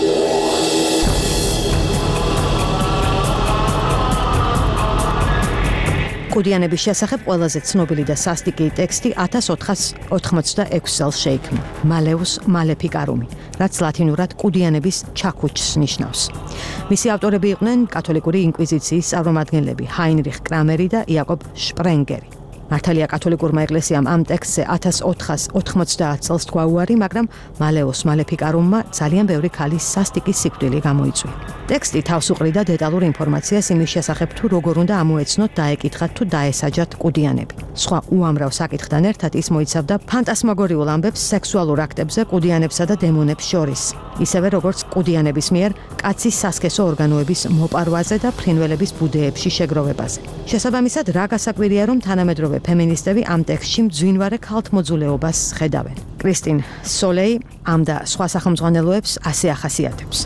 კუდიანების შესახებ ყველაზე ცნობილი და სასტიკი ტექსტი ათას ოთხას ოთხმოცდაექვსი წელს შეიქმნა. მალეუს მალეფიკარუმი, რაც ლათინურად კუდიანების ჩაქუჩს ნიშნავს. მისი ავტორები იყვნენ კათოლიკური ინკვიზიციის წარმომადგენლები ჰაინრიხ კრამერი და იაკობ შპრენგერი. მართალია კათოლიკურმა ეკლესიამ ამ ტექსტზე ათას ოთხას ოთხმოცდაათ წელს თქვა უარი, მაგრამ მალეუს მალეფიკარუმმა ძალიან ბევრი ქალის სასტიკი სიკვდილი გამოიწვია. ტექსტი თავს უყრიდა დეტალურ ინფორმაციას იმის შესახებ, თუ როგორ უნდა ამოეცნოთ, დაეკითხათ თუ დაესაჯათ კუდიანები. სხვა უამრავ საკითხთან ერთად ის მოიცავდა ფანტასმაგორიულ ამბებს სექსუალურ აქტებზე კუდიანებსა და დემონებს შორის, ისევე როგორც კუდიანების მიერ კაცის სასქესო ორგანოების მოპარვაზე და ფრინველების ბუდეებში შეგროვებაზე. შესაბამისად, რა გასაკვირია, რომ თანამედროვე ფემინისტები ამ ტექსტში მძვინვარე ქალთმოძულეობას ხედავენ. კრისტინ სოლეი ამ და სხვა სახელმძღვანელოებს ასე ახასიათებს.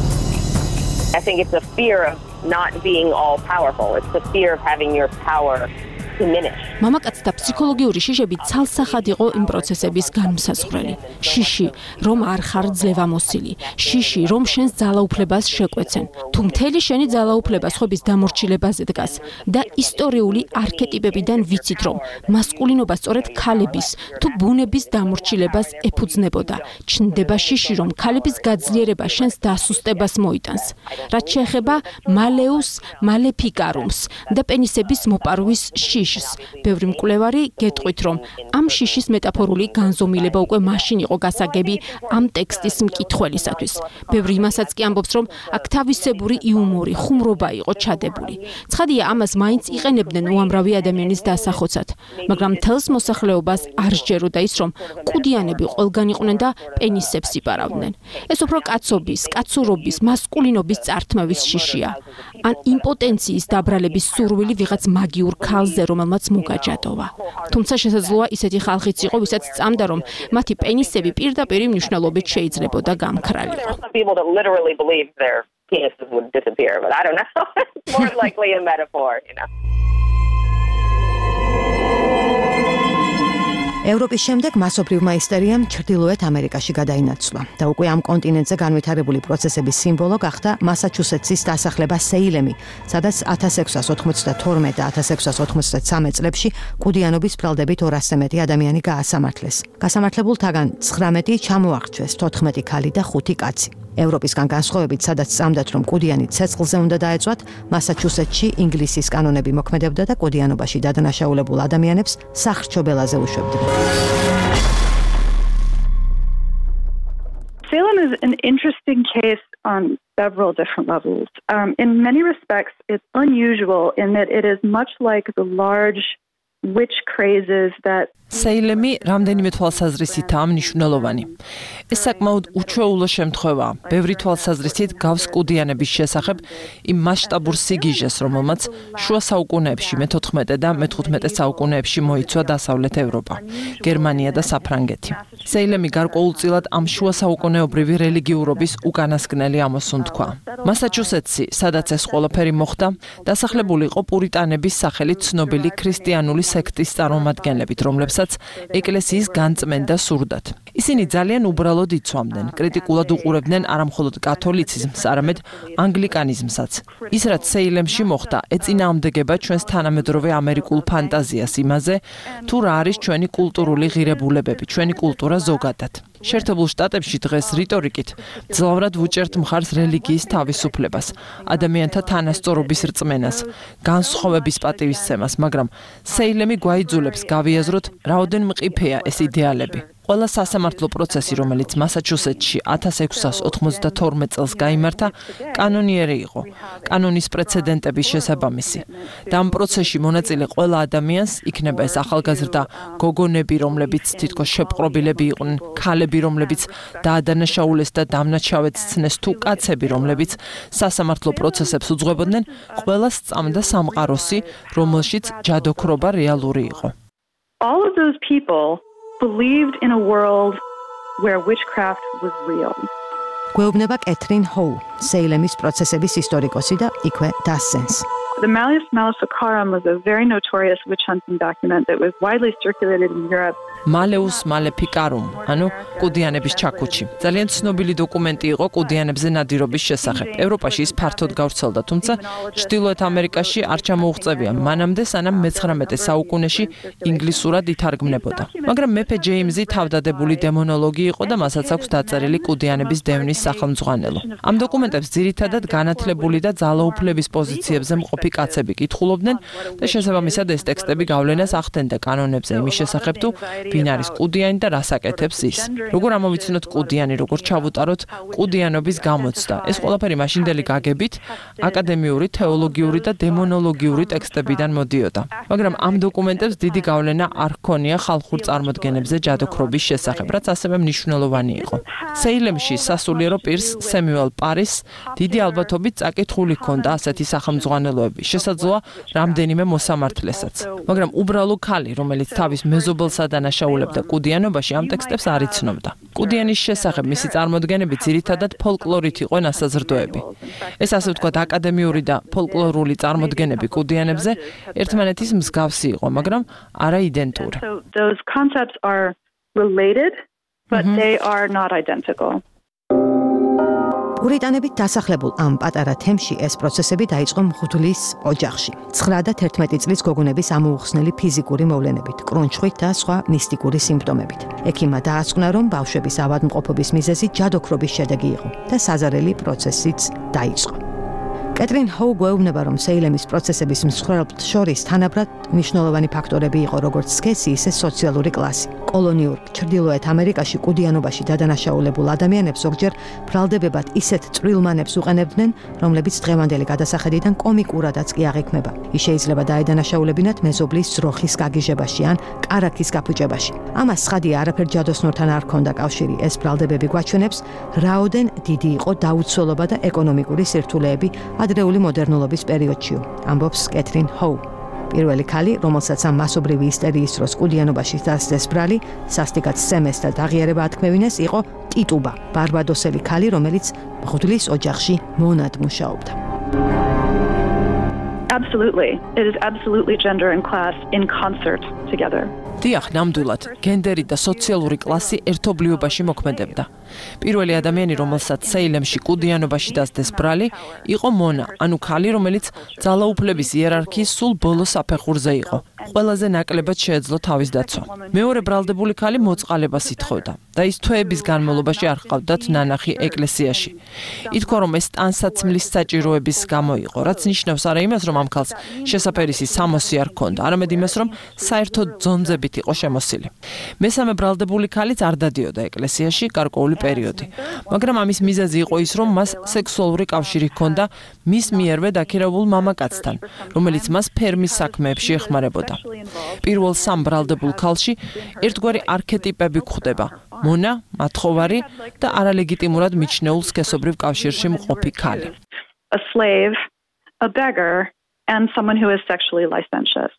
I think it's a fear of not being all powerful. It's the fear of having your power diminish. მამაკაცთა ფსიქოლოგიური შიშები ცალსახად იყო იმ პროცესების განმსაზღვრელი. შიში, რომ არ ხარ ძლევამოსილი, შიში, რომ შენს ძალაუფლებას შეკვეცენ. თუ მთელი შენი ძალაუფლება სხვების დამორჩილებაზე დგას და ისტორიული არქეტიპებიდან ვიცით, რომ მასკულინობა სწორედ ქალების თუ ბუნების დამორჩილებას ეფუძნებოდა, ჩნდება შიში, რომ ქალების გაძლიერება შენს დასუსტებას მოიტანს. რაც შეეხება მალეუს მალეფიკარუმს და პენისების მოპარვის შიშს. ბევრი მკვლევარი გეტყვით, რომ ამ შიშის მეტაფორული განზომილება უკვე მაშინ იყო გასაგები ამ ტექსტის მკითხველისათვის. ბევრი იმასაც კი ამბობს, რომ აქ თავისებური იუმორი, ხუმრობა იყო ჩადებული. ცხადია, ამას მაინც იყენებდნენ უამრავი ადამიანის დასახოცად, მაგრამ მთელს მოსახლეობას არ სჯეროდა ის, რომ კუდიანები ყველგან იყვნენ და პენისებს იპარავდნენ. ეს უფრო კაცობის, კაცურობის, მასკულინობის წართმევის შიშია. ან იმპოტენციის დაბრალების სურვილი ვიღაც მაგიურ ქალზე, რომელმაც მოგაჯადოვა. თუმცა შესაძლოა ისეთი ხალხიც იყო, ვისაც წამდა, რომ მათი პენისები პირდაპირ მნიშვნელობით შეიძლებოდა გამქრალიყო. People that literally believe their penises would disappear, but I don't know. It's more likely a metaphor, you know. ევროპის შემდეგ მასობრივმა ისტერიამ ჩრდილოეთ ამერიკაში გადაინაცვლა და უკვე ამ კონტინენტზე განვითარებული პროცესების სიმბოლო გახდა მასაჩუსეტსის დასახლება სეილემი, სადაც ათას ექვსას ოცდათორმეტ და ათას ექვსას ოცდათვრამეტ წლებში კუდიანობის ბრალდებით ორასზე მეტი ადამიანი გაასამართლეს. გასამართლებულთაგან ცხრამეტი ჩამოახრჩვეს, თოთხმეტი ქალი და ხუთი კაცი. ევროპისგან განსხვავებით, სადაც წამდათ, რომ კუდიანი ცეცხლზე უნდა დაეწვათ, მასაჩუსეტსში ინგლისის კანონები მოქმედებდა და კუდიანობაში დადანაშაულებულ ადამიანებს სახრჩობელაზე უშვებდნენ. Salem is an interesting case on several different levels. Um, in many respects, it's unusual in that it is much like the large witch crazes that სეილემი რამდენიმე თვალსაზრისითაა მნიშვნელოვანი. ეს საკმაოდ უჩვეულო შემთხვევაა. ბევრი თვალსაზრისით გავს კუდიანების შესახებ იმ მასშტაბურ სიგიჟეს, რომელმაც შუა საუკუნეებში, მეთოთხმეტე და მეთოთხმეტე საუკუნეებში მოიცვა დასავლეთ ევროპა, გერმანია და საფრანგეთი. სეილემი გარკვეულწილად ამ შუა საუკუნეობრივი რელიგიურობის უკანასკნელი ამოსუნთქვა. მასაჩუსეტსი, სადაც ეს ყველაფერი მოხდა, დასახლებული იყო პურიტანების სახელით ცნობილი ქრისტიანული სექტის წარმომადგენლებით, რომლებსაც ეკლესიის განწმენდა სურდათ. ისინი ძალიან უბრალოდ იცვამდნენ, კრიტიკულად უყურებდნენ არამხოლოდ კათოლიციზმს, არამედ ანგლიკანიზმსაც. ის, რაც სეილემში მოხდა, ეწინააღმდეგება ჩვენს თანამედროვე ამერიკულ ფანტაზიას იმაზე, თუ რა არის ჩვენი კულტურული ღირებულებები, ჩვენი კულტურა ზოგადად. შეერთებულ შტატებში დღეს რიტორიკით ძლავრად ვუჭერთ მხარს რელიგიის თავისუფლებას, ადამიანთა თანასწორობის რწმენას, განსხვავების პატივისცემას, მაგრამ სეილემი გვაიძულებს გავიაზროთ, რაოდენ მყიფეა ეს იდეალები. ყველა სასამართლო პროცესი, რომელიც მასაჩუსეტსში ათას ექვსას ოცდათორმეტ წელს გაიმართა, კანონიერი იყო, კანონის პრეცედენტების შესაბამისი. და ამ პროცესში მონაწილე ყველა ადამიანს, იქნება ეს ახალგაზრდა გოგონები, რომლებიც თითქოს შეპყრობილები იყვნენ, ქალები, რომლებიც დაადანაშაულეს და დამნაშავედ სცნეს, თუ კაცები, რომლებიც სასამართლო პროცესებს უძღვებოდნენ, ყველას სწამდა სამყაროსი, რომელშიც ჯადოქრობა რეალური იყო. all of those people believed in a world where witchcraft was real. გვეუბნება კეთრინ ჰოუ, სეილემის პროცესების ისტორიკოსი და იქვე დასცენს. The Malleus Maleficarum was a very notorious witch hunting document that was widely circulated in Europe. Malleus Maleficarum, ანუ კუდიანების ჩაქუჩი. ძალიან ცნობილი დოკუმენტი იყო კუდიანებზე ნადირობის შესახებ. ევროპაში ის ფართოდ გავრცელდა, თუმცა ჩრდილოეთ ამერიკაში არ ჩამოუღწევია მანამდე, სანამ მეცხრამეტე საუკუნეში ინგლისურად ითარგმნებოდა. მაგრამ მეფე ჯეიმზი თავდადებული დემონოლოგი იყო და მასაც აქვს დაწერილი კუდიანების დევნის სახელმძღვანელო. ამ დოკუმენტებს ძირითადად განათლებული და ძალაუფლების პოზიციებზე მყოფი კაცები კითხულობდნენ და შესაბამისად ეს ტექსტები გავლენას ახდენდა კანონებზე იმის შესახებ, თუ ვინ არის კუდიანი და რას აკეთებს ის. როგორ ამოვიცნოთ კუდიანი, როგორ ჩავუტაროთ კუდიანობის გამოცდა. ეს ყველაფერი მაშინდელი გაგებით აკადემიური, თეოლოგიური და დემონოლოგიური ტექსტებიდან მოდიოდა. მაგრამ ამ დოკუმენტებს დიდი გავლენა არ ჰქონია ხალხურ წარმოდგენებზე ჯადოქრობის შესახებ, რაც ასევე მნიშვნელოვანი იყო. სეილემში სასულიერო პირს სემიუელ პარის დიდი ალბათობით წაკითხული ჰქონდა ასეთი სახელმძღვანელოები, შესაძლოა რამდენიმე მოსამართლესაც. მაგრამ უბრალო ქალი, რომელიც თავის მეზობელსა დანაშაულებდა კუდიანობაში, ამ ტექსტებს არ იცნობდა. კუდიანის შესახებ მისი წარმოდგენები ძირითადად ფოლკლორით იყო ნასაზრდოები. ეს ასე ვთქვათ აკადემიური და ფოლკლორული წარმოდგენები კუდიანებზე ერთმანეთის მსგავსი იყო, მაგრამ არა იდენტური. So those concepts are related, but mm-hmm. they are not identical. პურიტანებით დასახლებულ ამ პატარა თემში ეს პროცესები დაიწყო მღვდლის ოჯახში. ცხრა და თერთმეტი წლის გოგონების ამოუხსნელი ფიზიკური მოვლენებით, კრონჩხვით და სხვა მისტიკური სიმპტომებით. ექიმმა დაასკვნა, რომ ბავშვების ავადმყოფობის მიზეზი ჯადოქრობის შედეგი იყო და საზარელი პროცესიც დაიწყო. კეთრინ ჰოუ გვეუბნება, რომ სეილემის პროცესების მსხვერპლთ შორის თანაბრად მნიშვნელოვანი ფაქტორები იყო როგორც სქესი, ისე სოციალური კლასი. კოლონიურ ჩრდილოეთ ამერიკაში კუდიანობაში დადანაშაულებულ ადამიანებს ზოგჯერ ბრალდებებად ისეთ წვრილმანებს უყენებდნენ, რომლებიც დღევანდელი გადასახედიდან კომიკურადაც კი აღიქმება. ის შეიძლება დაედანაშაულებინათ მეზობლის ძროხის გაგიჟებაში ან კარაქის გაფუჭებაში. ამას ცხადია, არაფერ ჯადოსნურთან არ ჰქონდა კავშირი. ეს ბრალდებები გვაჩვენებს, რაოდენ დიდი იყო დაუცველობა და ეკონომიკური სირთულეები ადრეული მოდერნულობის პერიოდში, ამბობს კეთრინ ჰოუ. პირველი ქალი, რომელსაც ამ მასობრივი ისტერიის დროს კუდიანობაში დასდეს ბრალი, სასტიკად სცემეს და დაღიარება ათქმევინეს, იყო ტიტუბა, ბარბადოსელი ქალი, რომელიც მღვდლის ოჯახში მონად მუშაობდა. Absolutely. It is absolutely gender and class in concert together. დიახ, ნამდვილად, გენდერი და სოციალური კლასი ერთობლიობაში მოქმედებდა. პირველი ადამიანი, რომელსაც სეილემში კუდიანობაში დასდეს ბრალი, იყო მონა, ანუ ქალი, რომელიც ძალაუფლების იერარქიის სულ ბოლო საფეხურზე იყო. ყველაზე ნაკლებად შეეძლო თავის დაცვა. მეორე ბრალდებული ქალი მოწყალებას ითხოვდა და ის თვეების განმავლობაში არ ჰყავდათ ნანახი ეკლესიაში. ითქვა, რომ ეს ტანსაცმლის საჭიროების გამო იყო, რაც ნიშნავს არა იმას, რომ ამ ქალს შესაფერისი სამოსი არ ჰქონდა, არამედ იმას, რომ საერთოდ ძონძებით იყო შემოსილი. მესამე ბრალდებული ქალიც არ დადიოდა ეკლესიაში გარკვეული პერიოდი, მაგრამ ამის მიზეზი იყო ის, რომ მას სექსუალური კავშირი ჰქონდა მის მიერვე დაქირავულ მამაკაცთან, რომელიც მას ფერმის საქმეებში ეხმარებოდა. პირველ სამ ბრალდებულ ქალში ერთგვარი არქეტიპები გვხვდება: მონა, მათხოვარი და არალეგიტიმურად მიჩნეულ სქესობრივ კავშირში მყოფი ქალი. A slave, a beggar, and someone who is sexually licentious.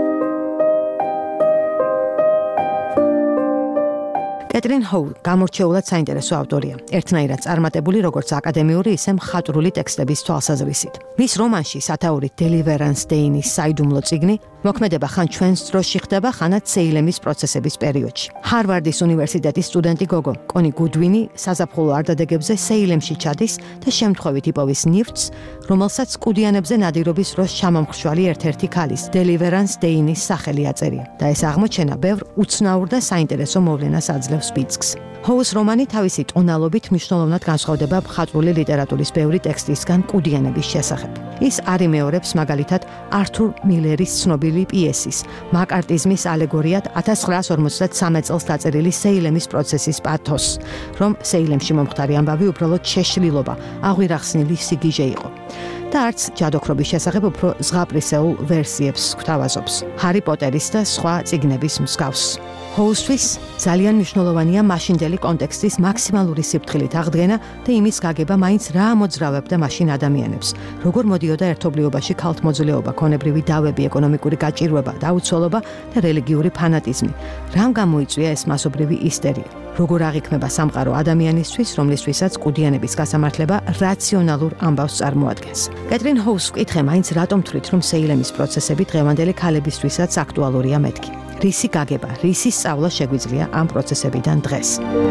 კეტრინ ჰოუ გამორჩეულად საინტერესო ავტორია, ერთნაირად წარმატებული როგორც აკადემიური, ისე მხატვრული ტექსტების თვალსაზრისით. მის რომანში სათაურით დელივერანს დეინის საიდუმლო წიგნი მოქმედება ხან ჩვენს დროში ხდება, ხანაც სეილემის პროცესების პერიოდში. ჰარვარდის უნივერსიტეტის სტუდენტი გოგო კონი გუდვინი საზაფხულო არდადეგებზე სეილემში ჩადის და შემთხვევით იპოვის ნივთს, რომელსაც კუდიანებზე ნადირობის დროს ჩამომხრშვალი ერთ-ერთი ქალის, დელივერანს დეინის სახელი აწერია და ეს აღმოჩენა ბევრ უცნაურ და საინტერესო მოვლენას აძლევს სპიცკს. ჰოუს რომანი თავისი ტონალობით მნიშვნელოვნად განსხვავდება მხატვრული ლიტერატურის ბევრი ტექსტისგან კუდიანების შესახებ. ის არ იმეორებს მაგალითად ართურ მილერის ცნობილი პიესის მაკარტიზმის ალეგორიად ათას ცხრაას ორმოცდათსამი წელს დაწერილი სეილემის პროცესის პათოსს, რომ სეილემში მომხდარი ამბავი უბრალოდ შეშლილობა, აღვირახსნილი სიგიჟე იყო. და არც ჯადოქრობის შესახებ უფრო ზღაპრისეულ ვერსიებს გვთავაზობს. ჰარი პოტერის და სხვა წიგნების მსგავს. ჰოუსთვის ძალიან მნიშვნელოვანია მაშინდელი კონტექსტის მაქსიმალური სიფრთხილით აღდგენა და იმის გაგება, მაინც რა ამოძრავებდა მაშინ ადამიანებს. როგორ მოდიოდა ერთობლიობაში ქალთმოძვლეობა, ქონებრივი დავები, ეკონომიკური გაჭირვება, დაუცველობა და რელიგიური ფანატიზმი. რამ გამოიწვია ეს მასობრივი ისტერია? როგორ აღიქმება სამყარო ადამიანისთვის, რომლისთვისაც კუდიანების გასამართლება რაციონალურ ამბავს წარმოადგენს. კეტრინ ჰოუს ვკითხე, მაინც რატომ თვლით, რომ სეილემის პროცესები დღევანდელი ქალებისთვისაც აქტუალურია მეთქი? რისი გაგება, რისი სწავლა შეგვიძლია ამ პროცესებიდან დღეს?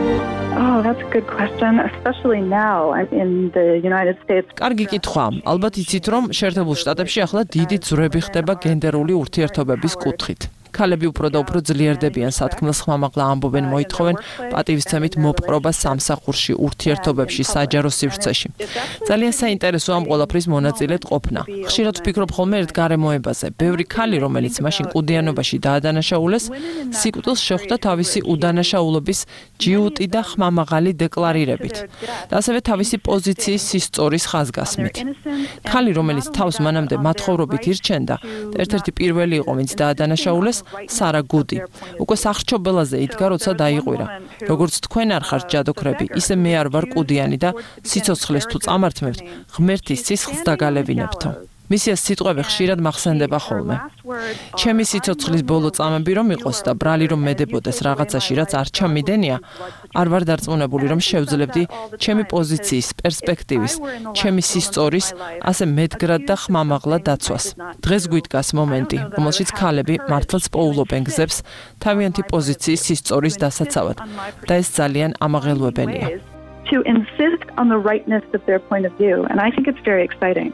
Oh, that's a good question, especially now in the United States. კარგი კითხვა. ალბათ იცით, რომ შეერთებულ შტატებში ახლა დიდი ძვრები ხდება გენდერული ურთიერთობების კუთხით. ქალები უფრო და უფრო ძლიერდებიან სათქმელს, ხმამაღლა ამბობენ, მოითხოვენ პატივისცემით მოპყრობა სამსახურში, ურთიერთობებში, საჯარო სივრცეში. ძალიან საინტერესო ამ ყველაფრის მონაწილედ ყოფნა. ხშირად ვფიქრობ ხოლმე ერთ გარემოებაზე. ბევრი ქალი, რომელიც მაშინ კუდიანობაში დაადანაშაულეს, სიკვდილს შეხვდა თავისი უდანაშაულობის ჯიუტი და ხმამაღალი დეკლარირებით და ასევე თავისი პოზიციის სისწორის ხაზგასმით. ქალი, რომელიც თავს მანამდე მათხოვრობით ირჩენდა და ერთ-ერთი პირველი იყო, ვინც დაადანაშაულეს, სარა გუდი. უკვე სახრჩობელაზე იდგა, როცა დაიყვირა. როგორც თქვენ არ ხართ ჯადოქრები, ისე მე არ ვარ კუდიანი და სიცოცხლეს თუ წამართმევთ, ღმერთის სისხლს დაგალებინებთო. მისი ეს სიტყვები ხშირად მახსენდება ხოლმე. ჩემი სიცოცხლის ბოლო წამები რომ იყოს და ბრალი რომ მედებოდეს რაღაცაში, რაც არ ჩამიდენია, არ ვარ დარწმუნებული, რომ შევძლებდი ჩემი პოზიციის, პერსპექტივის, ჩემი სისწორის, ასე მედგრად და ხმამაღლა დაცვას. დღეს გვიდგას მომენტი, რომელშიც ქალები მართლაც პოულობენ გზებს თავიანთი პოზიციის სისწორის დასაცავად და ეს ძალიან ამაღელვებელია. To insist on the rightness of their point of view, and I think it's very exciting.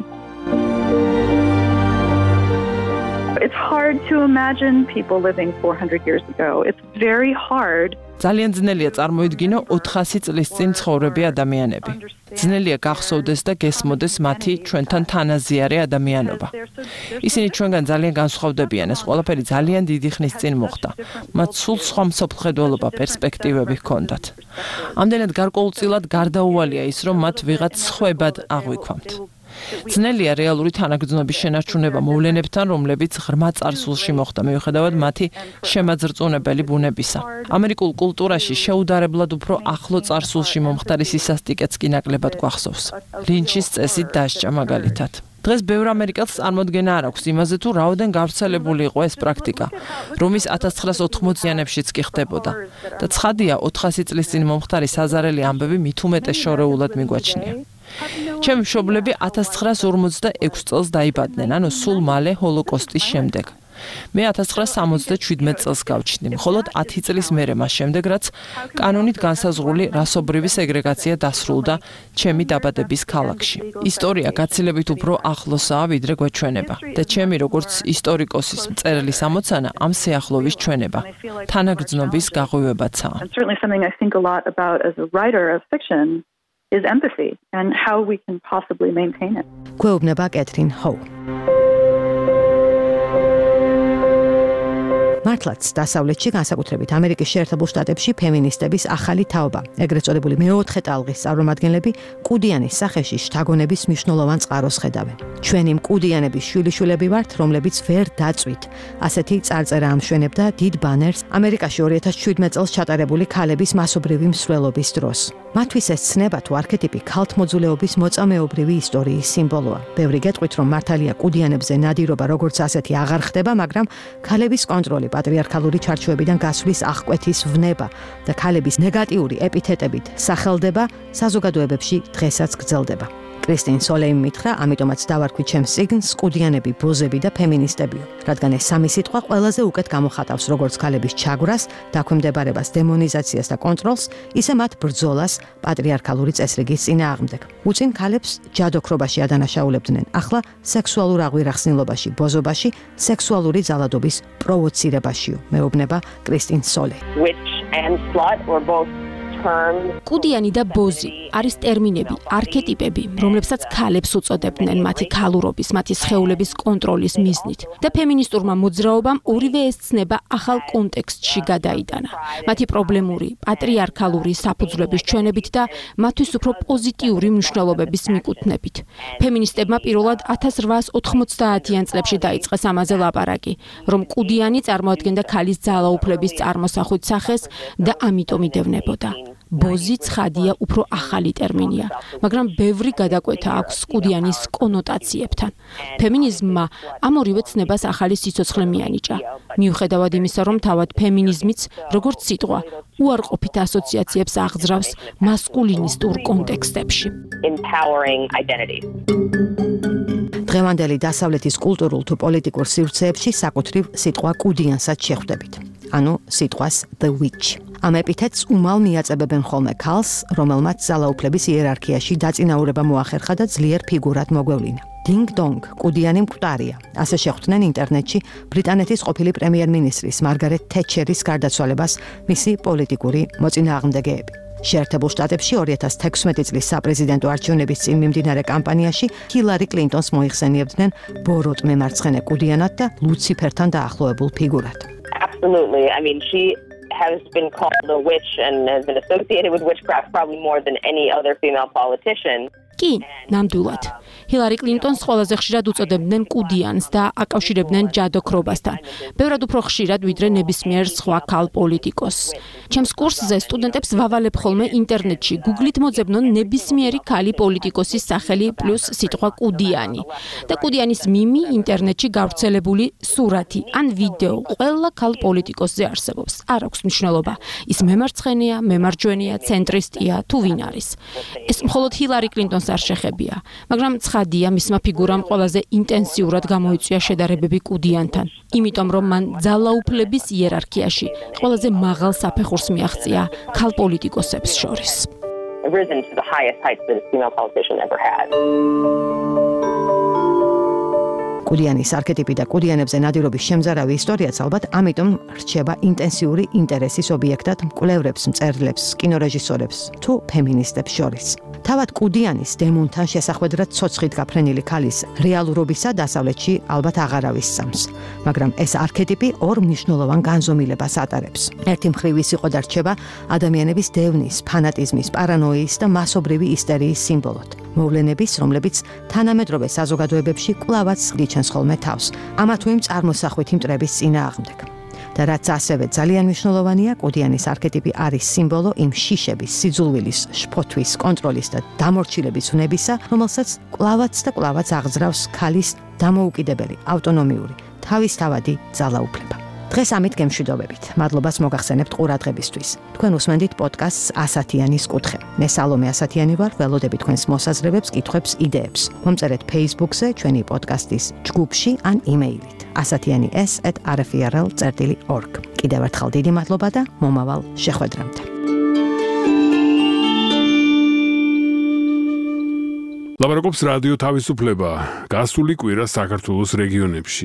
It's hard to imagine people living four hundred years ago. It's very hard. ძალიან ძნელია წარმოიდგინო ოთხასი წლის წინ ცხოვრები ადამიანები. ძნელია გახსოვდეს და გესმოდეს მათი ჩვენთან თანაზიარე ადამიანობა. ისინი ჩვენგან ძალიან განსხვავდებიან, ეს ყველაფერი ძალიან დიდი ხნის წინ მოხდა. მათ სულ სხვა მსოფლმხედველობა, პერსპექტივები ჰქონდათ. ამდენად გარკვეულწილად გარდაუვალია ის, რომ მათ ვიღაც სხვებად აღვიქვამთ. ძნელია რეალური თანაგრძნობის შენარჩუნება მოვლენებთან, რომლებიც ღრმა წარსულში მოხდა, მიუხედავად მათი შემაძრწუნებელი ბუნებისა. ამერიკულ კულტურაში შეუდარებლად უფრო ახლო წარსულში მომხდარი სისასტიკეც კი ნაკლებად გვახსოვს. ლინჩის წესით დასჯა მაგალითად. დღეს ბევრ ამერიკელს წარმოდგენა არ აქვს იმაზე, თუ რაოდენ გავრცელებული იყო ეს პრაქტიკა, რომის ათას ცხრაას ოთხმოციანებშიც კი ხდებოდა. და ცხადია, ოთხასი წლის წინ მომხდარი საზარელი ამბები მით უმეტეს შორეულად მიგვაჩნია. ჩემი მშობლები ათას ცხრაას ორმოცდაექვსი წელს დაიბადნენ, ანუ სულ მალე ჰოლოკოსტის შემდეგ. მე ათას ცხრაასა სამოცდაშვიდმეტ წელს გავჩნდი, მხოლოდ ათი წლის მერე მას შემდეგ, რაც კანონით განსაზღვრული რასობრივი სეგრეგაცია დასრულდა ჩემი დაბადების ქალაქში. ისტორია გაცილებით უფრო ახლოსაა, ვიდრე გვეჩვენება და ჩემი როგორც ისტორიკოსის მწერლის ამოცანა ამ სიახლოვის ჩვენება, თანაგრძნობის გაღვივებაცაა. Is empathy and how we can possibly maintain it. გვეუბნება კეთრინ ჰოუ. მართლაც დასავლეთში, განსაკუთრებით ამერიკის შეერთებულ შტატებში ფემინისტების ახალი თაობა, ეგრეთ წოდებული მეოთხე ტალღის წარმომადგენლები კუდიანის სახეში შთაგონების მნიშვნელოვან წყაროს ხედავენ. ჩვენი მკუდიანების შვილიშვილები ვართ, რომლებიც ვერ დაწვით. ასეთი წარწერა ამშვენებდა დიდ ბანერს ამერიკაში ორი ათას შვიდმეტ წელს ჩატარებული ქალების მასობრივი მსვლელობის დროს. მათთვის ეს ცნება თუ არქეტიპი ქალთმოძულეობის მოწამეობრივი ისტორიის სიმბოლოა. ბევრი გეტყვით, რომ მართალია კუდიანებზე ნადირობა როგორც ასეთი აღარ ხდება, მაგრამ ქალების კონტროლი პატრიარქალური ჩარჩოებიდან გასვლის აღკვეთის ვნება და ქალების ნეგატიური ეპითეტებით სახელდება საზოგადოებებში დღესაც გრძელდება. კრისტინ სოლეიმ მითხრა, ამიტომაც დავარქვი ჩემს წიგნს კუდიანები, ბოზები და ფემინისტებიო, რადგან ეს სამი სიტყვა ყველაზე უკეთ გამოხატავს როგორც ქალების ჩაგვრას, დაქვემდებარებას, დემონიზაციას და კონტროლს, ისე მათ ბრძოლას პატრიარქალური წესრიგის წინააღმდეგ. უწინ ქალებს ჯადოქრობაში ადანაშაულებდნენ, ახლა სექსუალურ აღვირახსნილობაში, ბოზობაში, სექსუალური ძალადობის პროვოცირებაშიო, მეუბნება კრისტინ სოლე. კუდიანი და ბოზი არის ტერმინები, არქეტიპები, რომლებსაც ქალებს უწოდებდნენ მათი ქალურობის, მათი სხეულების კონტროლის მიზნით. და ფემინისტურმა მოძრაობამ ორივე ეს ცნება ახალ კონტექსტში გადაიტანა. მათი პრობლემური, პატრიარქალური საფუძვლების ჩვენებით და მათთვის უფრო პოზიტიური მნიშვნელობების მიკუთვნებით. ფემინისტებმა პირველად ათას რვაასა ოთხმოცდაათიან წლებში დაიწყეს ამაზე ლაპარაკი, რომ კუდიანი წარმოადგენდა ქალის ძალაუფლების წარმოსახვით სახეს და ამიტომ იდევნებოდა. ბოზი ცხადია უფრო ახალი ტერმინია, მაგრამ ბევრი გადაკვეთა აქვს კუდიანის კონოტაციებთან. ფემინიზმმა ამ ორივე ცნებას ახალი სიცოცხლე მიანიჭა. მიუხედავად იმისა, რომ თავად ფემინიზმიც, როგორც სიტყვა, უარყოფით ასოციაციებს აღძრავს მასკულინისტურ კონტექსტებში. დღევანდელი დასავლეთის კულტურულ თუ პოლიტიკურ სივრცეებში საკუთრივ სიტყვა კუდიანსაც შეხვდებით. ანუ სიტყვას the witch. ამ ეპითეტს უმალ მიაწებებენ ხოლმე ქალს, რომელმაც ძალაუფლების იერარქიაში დაწინაურება მოახერხა და ძლიერ ფიგურად მოგვევლინა. Ding dong, კუდიანი მკვდარია. ასე შეხვდნენ ინტერნეტში ბრიტანეთის ყოფილი პრემიერ-მინისტრის მარგარეტ თეტჩერის გარდაცვალებას მისი პოლიტიკური მოწინააღმდეგეები. შეერთებულ შტატებში ორი ათას თექვსმეტი წლის საპრეზიდენტო არჩევნების წინ მიმდინარე კამპანიაში ჰილარი კლინტონს მოიხსენიებდნენ ბოროტ მემარცხენე კუდიანად და ლუციფერთან დაახლოებულ ფიგურად. Absolutely. I mean, she has been called a witch and has been associated with witchcraft probably more than any other female politician. კი, ნამდვილად. ჰილარი კლინტონს ყველაზე ხშირად უწოდებდნენ კუდიანს და აკავშირებდნენ ჯადოქრობასთან. ბევრად უფრო ხშირად ვიდრე ნებისმიერ სხვა ქალ პოლიტიკოსს. ჩემს კურსზე სტუდენტებს ვავალებ ხოლმე ინტერნეტში Google-ით მოძებნონ ნებისმიერი ქალი პოლიტიკოსის სახელი პლუს სიტყვა კუდიანი. და კუდიანის მიმი ინტერნეტში გავრცელებული სურათი ან ვიდეო ყველა ქალ პოლიტიკოსზე არსებობს. არ აქვს მნიშვნელობა, ის მემარცხენეა, მემარჯვენეა, ცენტრისტია თუ ვინ არის. ეს მხოლოდ ჰილარი კლინტონს არ შეხებია, მაგრამ ცხადია მისმა ფიგურამ ყველაზე ინტენსიურად გამოიწვია შედარებები კუდიანთან, იმიტომ რომ მან ძალაუფლების იერარქიაში ყველაზე მაღალ საფეხურს მიაღწია ქალ პოლიტიკოსებს შორის. Risen to the highest heights that a female politician ever had. კუდიანის არქეტიპი და კუდიანებზე ნადირობის შემზარავი ისტორიაც ალბათ ამიტომ რჩება ინტენსიური ინტერესის ობიექტად მკვლევრებს, მწერლებს, კინორეჟისორებს თუ ფემინისტებს შორის. თავად კუდიანის დემონთან შესახვედრად ცოცხლით გაფრენილი ქალის რეალურობისა დასავლეთში ალბათ აღარავის სამს, მაგრამ ეს არქეტიპი ორ მნიშვნელოვან განზომილებას ატარებს. ერთი მხრივ ის იყო და რჩება ადამიანების დევნის, ფანატიზმის, პარანოიის და მასობრივი ისტერიის სიმბოლოდ. მოვლენების, რომლებიც თანამედროვე საზოგადოებებში კვლავაც გიჩენს ხოლმე თავს, ამა თუ იმ წარმოსახვითი მტრების წინააღმდეგ. და რაც ასევე ძალიან მნიშვნელოვანია, კუდიანის არქეტიპი არის სიმბოლო იმ შიშების, სიძულვილის, შფოთვის, კონტროლის და დამორჩილების ვნებისა, რომელსაც კვლავაც და კვლავაც აღძრავს ქალის დამოუკიდებელი, ავტონომიური, თავისთავადი ძალაუფლება. დღეს ამით გემშვიდობებით. მადლობას მოგახსენებთ ყურადღებისთვის. თქვენ უსმენთ პოდკასტს ასათიანის კუთხე. მე სალომე ასათიანი ვარ, ველოდები თქვენს მოსაზრებებს, კითხვებს, იდეებს. მომწერეთ Facebook-ზე, ჩვენი პოდკასტის ჯგუფში ან იმეილით. ასათიანი ეს at r f r l dot org. კიდევ ერთხელ დიდი მადლობა და მომავალ შეხვედრამდე. ლაპარაკობს რადიო თავისუფლება. გასული კვირა საქართველოს რეგიონებში.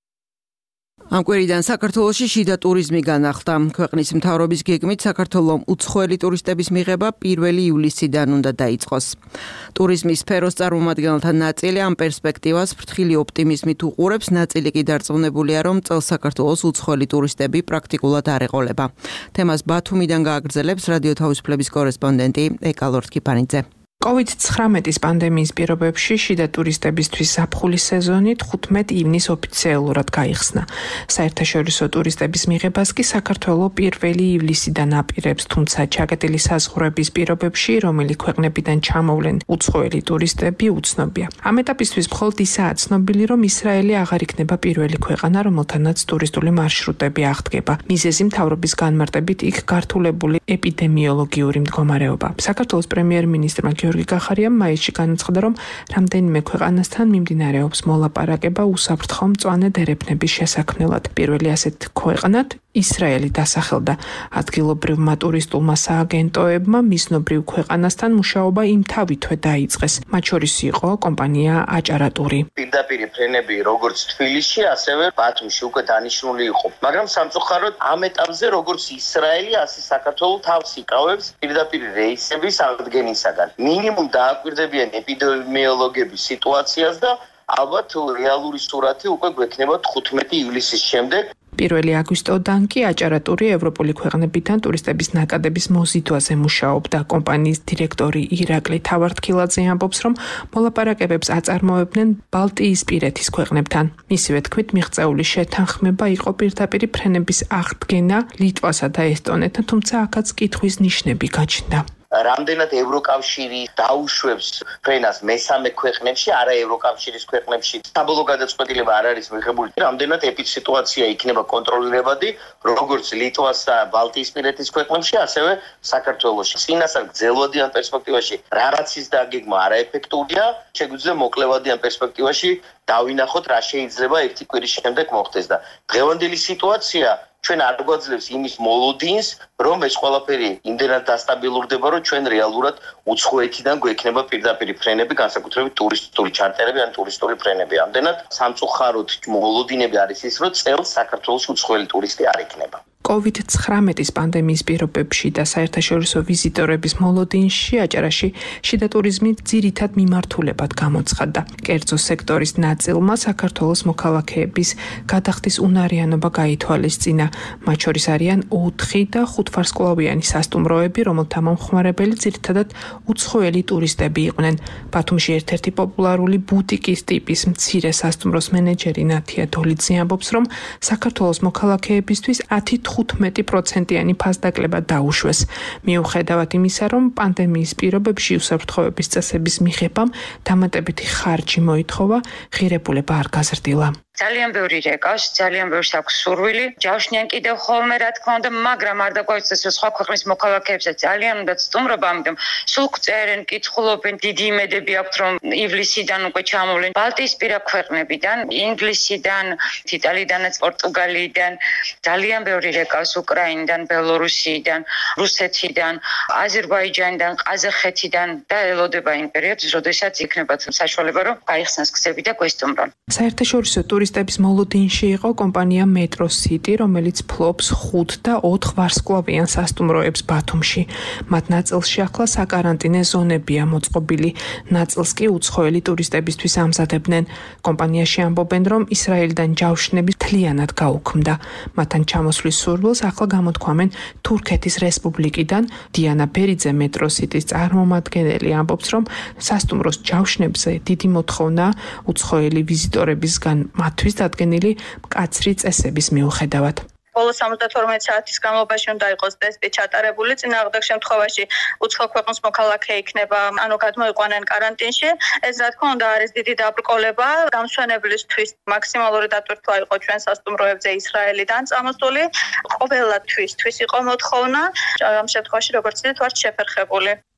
ამ კვირიდან საქართველოში შიდა ტურიზმი განახლდა. ქვეყნის მთავრობის გეგმით საქართველოს უცხოელი ტურისტების მიღება პირველი ივლისიდან უნდა დაიწყოს. ტურიზმის სფეროს წარმომადგენელთა ნაწილი ამ პერსპექტივას ფრთხილი ოპტიმიზმით უყურებს, ნაწილი კი დარწმუნებულია, რომ წელს საქართველოს უცხოელი ტურისტები პრაქტიკულად არ ეყოლება. თემას ბათუმიდან გააგრძელებს რადიო თავისუფლების კორესპონდენტი ეკალორთ კიფანიძე. კოვიდ ცხრამეტის პანდემიის პირობებში შიდა ტურისტებისთვის ზაფხულის სეზონი თხუთმეტ ივნის ოფიციალურად გაიხსნა. საერთაშორისო ტურისტების მიღებას კი საქართველოს პირველი ივლისიდან აპირებს, თუმცა ჩაკეტილი საზღვრების პირობებში, რომელი ქვეყნებიდან ჩამოვლენ უცხოელი ტურისტები, უცნობია. ამ ეტაპისთვის მხოლოდ ისაა ცნობილი, რომ ისრაელი აღარ იქნება პირველი ქვეყანა, რომელთანაც ტურისტული მარშრუტები აღდგება. მიზეზი მთავრობის განმარტებით იქ გართულებული ეპიდემიოლოგიური მდგომარეობა. საქართველოს პრემიერ-მინისტრმა გიორგი კახარიამ მაისში განაცხადა, რომ რამდენიმე ქვეყანასთან მიმდინარეობს მოლაპარაკება უსაფრთხო მწვანე დერეფნების შესაქმნელად. პირველი ასეთ ქვეყნად ისრაელი დასახელდა. ადგილობრივმა ტურისტულმა სააგენტოებმა მიზნობრივ ქვეყანასთან მუშაობა იმთავითვე დაიწყეს. მათ შორის იყო კომპანია აჭარატური. პირდაპირ ფრენები როგორც თბილისში, ასევე ბათუმში უკვე დანიშნული იყო. მაგრამ სამწუხაროდ ამ ეტაპზე როგორც ისრაელი, ასე საქართველოს თავს იკავებს პირდაპირ რეისების აღდგენისაგან. მინიმუმ დააკვირდებიან ეპიდემიოლოგების სიტუაციას და ალბათ რეალური სურათი უკვე გვექნება თხუთმეტი ივლისის შემდეგ. პირველი აგვისტოდან კი აჭარატური ევროპული ქვეყნებიდან ტურისტების ნაკადების მოზიდვაზე მუშაობდა. კომპანიის დირექტორი ირაკლი თავართქილაძე ამბობს, რომ მოლაპარაკებებს აწარმოებდნენ ბალტიისპირეთის ქვეყნებთან. მისივე თქმით, მიღწეული შეთანხმება იყო პირდაპირ ფრენების აღდგენა ლიტვასა და ესტონეთთან, თუმცა აქაც კითხვის ნიშნები გაჩნდა. რამდენად ევროკავშირი დაუშვებს ფრენას მესამე ქვეყნებში, არა ევროკავშირის ქვეყნებში. საბოლოო გადაწყვეტილება არ არის მიღებული, რამდენად ეპიდსიტუაცია იქნება კონტროლირებადი, როგორც ლიტვას და ბალტიისპირეთის ქვეყნებში, ასევე საქართველოში. წინასწარ გრძელვადიან პერსპექტივაში რაღაცის დაგეგმა არაეფექტურია, შეგვიძლია მოკლევადიან პერსპექტივაში დავინახოთ რა შეიძლება ერთი კვირის შემდეგ მოხდეს და დღევანდელი სიტუაცია ჩვენ არ გვაძლევს იმის მოლოდინს, რომ ეს ყველაფერი იმდენად დასტაბილურდება, რომ ჩვენ რეალურად უცხოეთიდან გვექნება პირდაპირ ფრენები, განსაკუთრებით ტურისტული ჩარტერები ან ტურისტული ფრენები. ამდენად სამწუხაროდ მოლოდინები არის ის, რომ წელს საქართველოს უცხოელი ტურისტი არ იქნება. კოვიდ ცხრამეტის პანდემიის პირობებში და საერთაშორისო ვიზიტორების მოლოდინში აჭარაში შიდა ტურიზმი ძირითად მიმართულებად გამოცხადდა. კერძო სექტორის ნაწილმა საქართველოს მოქალაქეების გადახდის უნარიანობა გაითვალისწინა. მათ შორის არიან ოთხი და ხუთვარსკვლავიანი სასტუმროები, რომელთა მომხმარებელი ძირითადად უცხოელი ტურისტები იყვნენ. ბათუმში ერთ-ერთი პოპულარული ბუტიკის ტიპის მცირე სასტუმროს მენეჯერი ნათია დოლიძე ამბობს, რომ საქართველოს მოქალაქეებისთვის ათი თხუთმეტი პროცენტიანი ფასდაკლება დაუშვეს. მიუხედავად იმისა, რომ პანდემიის პირობებში უსაფრთხოების წესების მიღებამ დამატებითი ხარჯი მოითხოვა, ღირებულება არ გაზრდილა. ძალიან ბევრი რეკავს, ძალიან ბევრს აქვს სურვილი. ჯავშნიან კიდევ ხოლმე რა თქმა უნდა, მაგრამ არ დაგვაიცეს, რომ სხვა ქვეყნის მოქალაქეებსაც ძალიან უნდა სტუმრობა, ამიტომ სულ წერენ, კითხულობენ, დიდი იმედები აქვთ, რომ ივლისიდან უკვე ჩამოვლენ ბალტიისპირა ქვეყნებიდან, ინგლისიდან, იტალიიდანაც, პორტუგალიიდან, ძალიან ბევრი რეკავს უკრაინიდან, ბელორუსიიდან, რუსეთიდან, აზერბაიჯანიდან, ყაზახეთიდან და ელოდება იმ პერიოდს, როდესაც იქნებათ საშუალება, რომ გაიხსნას გზები და გვესტუმრონ. საერთაშორისო ტურისტების მოლოდინში იყო კომპანია Metro City, რომელიც ფლობს ხუთ და ოთხ ვარსკვლავიან სასტუმროებს ბათუმში. მათ ნაწილში ახლა საკარანტინე ზონებია მოწყობილი, ნაწილს კი უცხოელი ტურისტებისთვის ამზადებდნენ. კომპანიაში ამბობენ, რომ ისრაელიდან ჯავშნები მთლიანად გაუქმდა. მათთან ჩამოსვლის სურვილს ახლა გამოთქვამენ თურქეთის რესპუბლიკიდან. დიანა ბერიძე Metro City-ის წარმომადგენელი ამბობს, რომ სასტუმროს ჯავშნებზე დიდი მოთხოვნა უცხოელი ვიზიტორებისგან მათთვის დადგენილი მკაცრი წესების მიუხედავად. ბოლო სამოცდათორმეტ საათის განმავლობაში უნდა იყოს ტესტი ჩატარებული, წინააღმდეგ შემთხვევაში უცხო ქვეყნის მოქალაქე იქნება, ანუ გადმოიყვანენ კარანტინში. ეს რა თქმა უნდა არის დიდი დაბრკოლება. დამსვენებლისთვის მაქსიმალური დატვირთვა იყო ჩვენ სასტუმროებზე ისრაელიდან წამოსული. ყოველათვისთვის იყო მოთხოვნა. ამ შემთხვევაში როგორც იცით, ვართ შეფერხებული.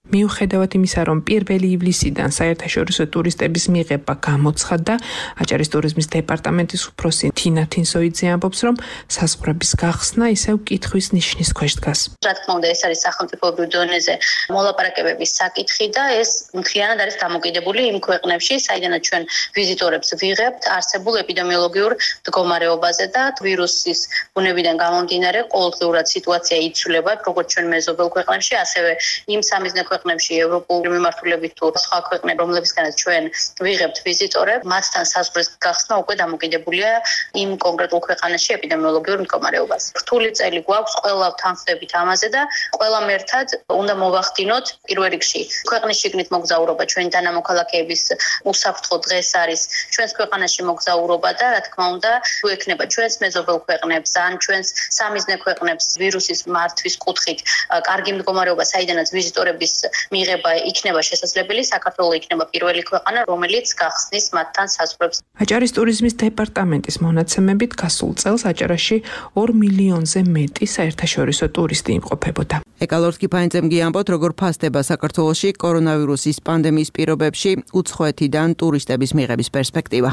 მიუხედავად იმისა, რომ პირველი ივლისიდან საერთაშორისო ტურისტების მიღება გამოცხადდა, აჭარის ტურიზმის დეპარტამენტის უფროსი თინა თინსოიძე ამბობს, რომ საზღვრების გახსნა ისევ კითხვის ნიშნის ქვეშ დგას. რა თქმა უნდა, ეს არის სახელმწიფოებრივ დონეზე მოლაპარაკებების საკითხი და ეს მთლიანად არის დამოკიდებული იმ ქვეყნებში, საიდანაც ჩვენ ვიზიტორებს ვიღებთ არსებულ ეპიდემიოლოგიურ მდგომარეობაზე და ვირუსის ბუნებიდან გამომდინარე ყოველდღიურად სიტუაცია იცვლება, როგორც ჩვენ მეზობელ ქვეყნებში, ასევე იმ სამიზნე ქვეყნებში, ევროპული მიმართულებით თუ სხვა ქვეყნები, რომლებისგანაც ჩვენ ვიღებთ ვიზიტორებს, მათთან საზღვრის გახსნა უკვე დამოკიდებულია იმ კონკრეტულ ქვეყანაში ეპიდემიოლოგიურ მდგომარეობაზე. რთული წელი გვაქვს, ყველა თანხმდებით ამაზე და ყველამ ერთად უნდა მოვახდინოთ პირველ რიგში ქვეყნის შიგნით მოგზაურობა, ჩვენი თანამოქალაქეების უსაფრთხო დღეს არის ჩვენს ქვეყანაში მოგზაურობა და რა თქმა უნდა, თუ ექნება ჩვენს მეზობელ ქვეყნებს ან ჩვენს სამიზნე ქვეყნებს ვირუსის მართვის კუთხით კარგი მდგომარეობა, საიდანაც ვიზიტორების მიღება იქნება შესაძლებელი, საქართველო იქნება პირველი ქვეყანა, რომელიც გახსნის მათთან საზღვრებს. აჭარის ტურიზმის დეპარტამენტის მონაცემებით გასულ წელს აჭარაში ორ მილიონზე მეტი საერთაშორისო ტურისტი იმყოფებოდა. ეკალორდ კიფაინძემგი ამბობთ, როგორ ფასდება საქართველოში კორონავირუსის პანდემიის პირობებში უცხოეთიდან ტურისტების მიღების პერსპექტივა.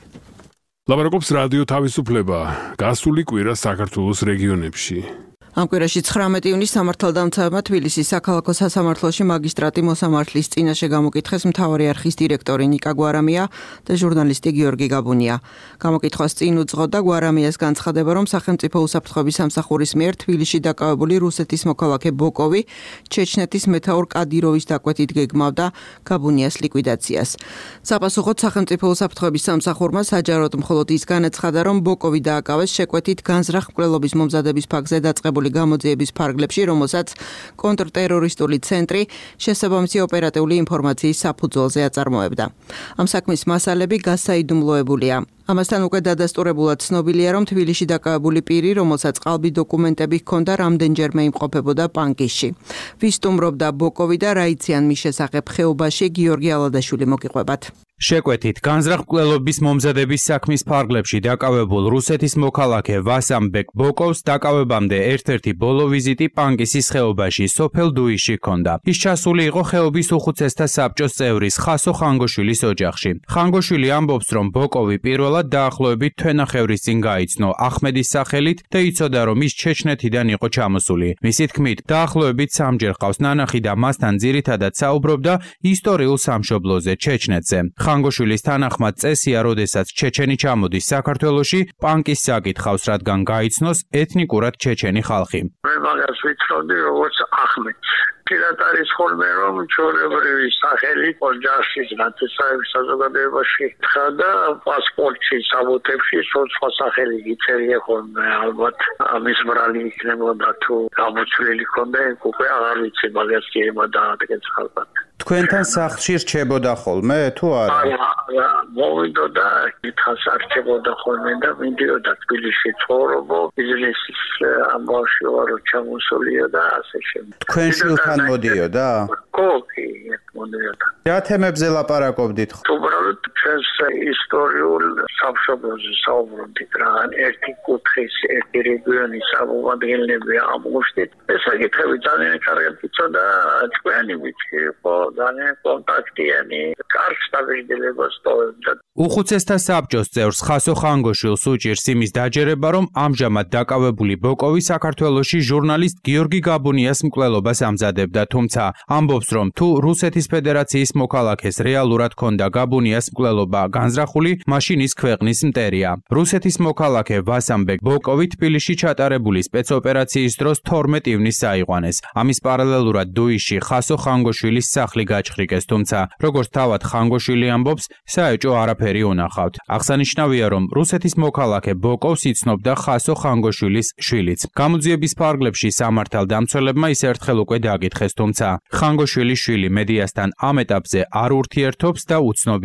ლაპარაკობს რადიო თავისუფლება. გასული კვირა საქართველოს რეგიონებში. ამ კვირაში ცხრამეტი ივნისს სამართალდამცავებმა თბილისის საქალაქო სასამართლოში მაგისტრატი მოსამართლის წინაშე გამოკითხეს მთავარი არხის დირექტორი ნიკა გვარამია და ჟურნალისტი გიორგი გაბუნია. გამოკითხვას წინ უძღოდა გვარამიას განცხადება, რომ სახელმწიფო უსაფრთხოების სამსახურის მიერ თბილისში დაკავებული რუსეთის მოქალაქე ბოკოვი ჩეჩნეთის მეთაურ კადიროვის დაკვეთით გეგმავდა გაბუნიას ლიკვიდაციას. საპასუხოდ სახელმწიფო უსაფრთხოების სამსახურმა საჯაროდ მხოლოდ ის განაცხადა, რომ ბოკოვი დააკავეს შეკვეთით განზრახ მკვლელობის მომზადების ფაქტზე დაწყებული გამოძიების ფარგლებში, რომელსაც კონტრტერორისტული ცენტრი შესაბამისი ოპერატიული ინფორმაციის საფუძველზე აწარმოებდა. ამ საქმის მასალები გასაიდუმლოებულია. ამასთან უკვე დადასტურებულად ცნობილია, რომ თბილისში დაკავებული პირი, რომელსაც ყალბი დოკუმენტები ჰქონდა, რამდენჯერმე იმყოფებოდა პანკისში. ვის სტუმრობდა ბოკოვი და რა იციან მის შესახებ ხეობაში, გიორგი ალადაშვილი მოგიყვებათ. შეკვეთით განზრახ მკვლელობის მომზადების საქმის ფარგლებში დაკავებულ რუსეთის მოქალაქე ვასამბეკ ბოკოვს დაკავებამდე ერთ-ერთი ბოლო ვიზიტი პანკისის ხეობაში სოფელ დუიში ჰქონდა. ის ჩასული იყო ხეობის უხუცესთა საბჭოს წევრის ხასო ხანგოშვილის ოჯახში. ხანგოშვილი ამბობს, რომ ბოკოვი პირველად დაახლოებით თვენახევრის წინ გაიცნო ახმედის სახელით და იცოდა, რომ ის ჩეჩნეთიდან იყო ჩამოსული. მისი თქმით, დაახლოებით სამჯერ ყავს ნანახი და მასთან ძირითადად საუბრობდა ისტორიულ სამშობლოზე ჩეჩნეთზე. ხანგოშვილის თანახმად წესია, როდესაც ჩეჩენი ჩამოდის საქართველოში, პანკის საკითხავს, რადგან გაიცნოს ეთნიკურად ჩეჩენი ხალხი. მე მაგას ვიცნობდი, როგორც ახმედს. პირად არის ხოლმე, რომ ჩვეულებრივი სახელი ოჯახში, ნათესაების საზოგადოებაში თხა და პასპორტში, საბუთებში სულ სხვა სახელი იწერია ხოლმე. ალბათ ამის ბრალი იქნებოდა თუ გამოცვლილი ქონდა, უკვე აღარ ვიცი, მაგას კი ემა დაადგეს ალბათ. თქვენთან სახლში რჩებოდა ხოლმე თუ არა? არა, მოვიდოდა, ითას არჩებოდა ხოლმე და მიდიოდა თბილისში ცხოვრობო, ბიზნესის ამბავში ვარო ჩამოსულია და ასე შემდეგ. თქვენ შვილთან მოდიოდა? კოკი, მოდიოდა. რა თემებზე ლაპარაკობდით? უბრალოდ ჩვენს ისტორიულ სამშობლოზე საუბრობდით რა, ერთი კუთხის, ერთი რეგიონის აღმომადგენლები ამოშთით. ეს საკითხები ძალიან კარგად იცოდა, თქვენი ვიცი იყო ძალიან კონტაქტიანი, კარგ სტაბილიზებას ტოვებდა. უხუცესთა საბჭოს წევრს ხასო ხანგოშვილს უჭირს იმის დაჯერება, რომ ამჟამად დაკავებული ბოკოვი საქართველოში ჟურნალისტ გიორგი გაბუნიას მკვლელობას ამზადებდა, თუმცა ამბობს, რომ თუ რუსეთის ფედერაციის მოქალაქეს რეალურად ჰქონდა გაბუნიას მკვლელობა განზრახული, მაშინ ის ქვეყნის მტერია. რუსეთის მოქალაქე ვასამბეკ ბოკოვი თბილისში ჩატარებული სპეცოპერაციის დროს თორმეტ ივნისს აიყვანეს. ამის პარალელურად დუიში ხასო ხანგოშვილის სახლი გაჩხრიკეს, თუმცა როგორც თავად ხანგოშვილი ამბობს, საეჭო არაფერი უნახავთ. აღსანიშნავია, რომ რუსეთის მოქალაქე ბოკოვს იცნობდა ხასო ხანგოშვილის შვილიც. გამოძიების ფარგლებში სამართალდამცველებმა ის ერთხელ უკვე დააკითხეს, თუმცა ხანგოშვილის შვილი მედიასთან ამ ეტაპზე არ ურთიერთობს და უცნობია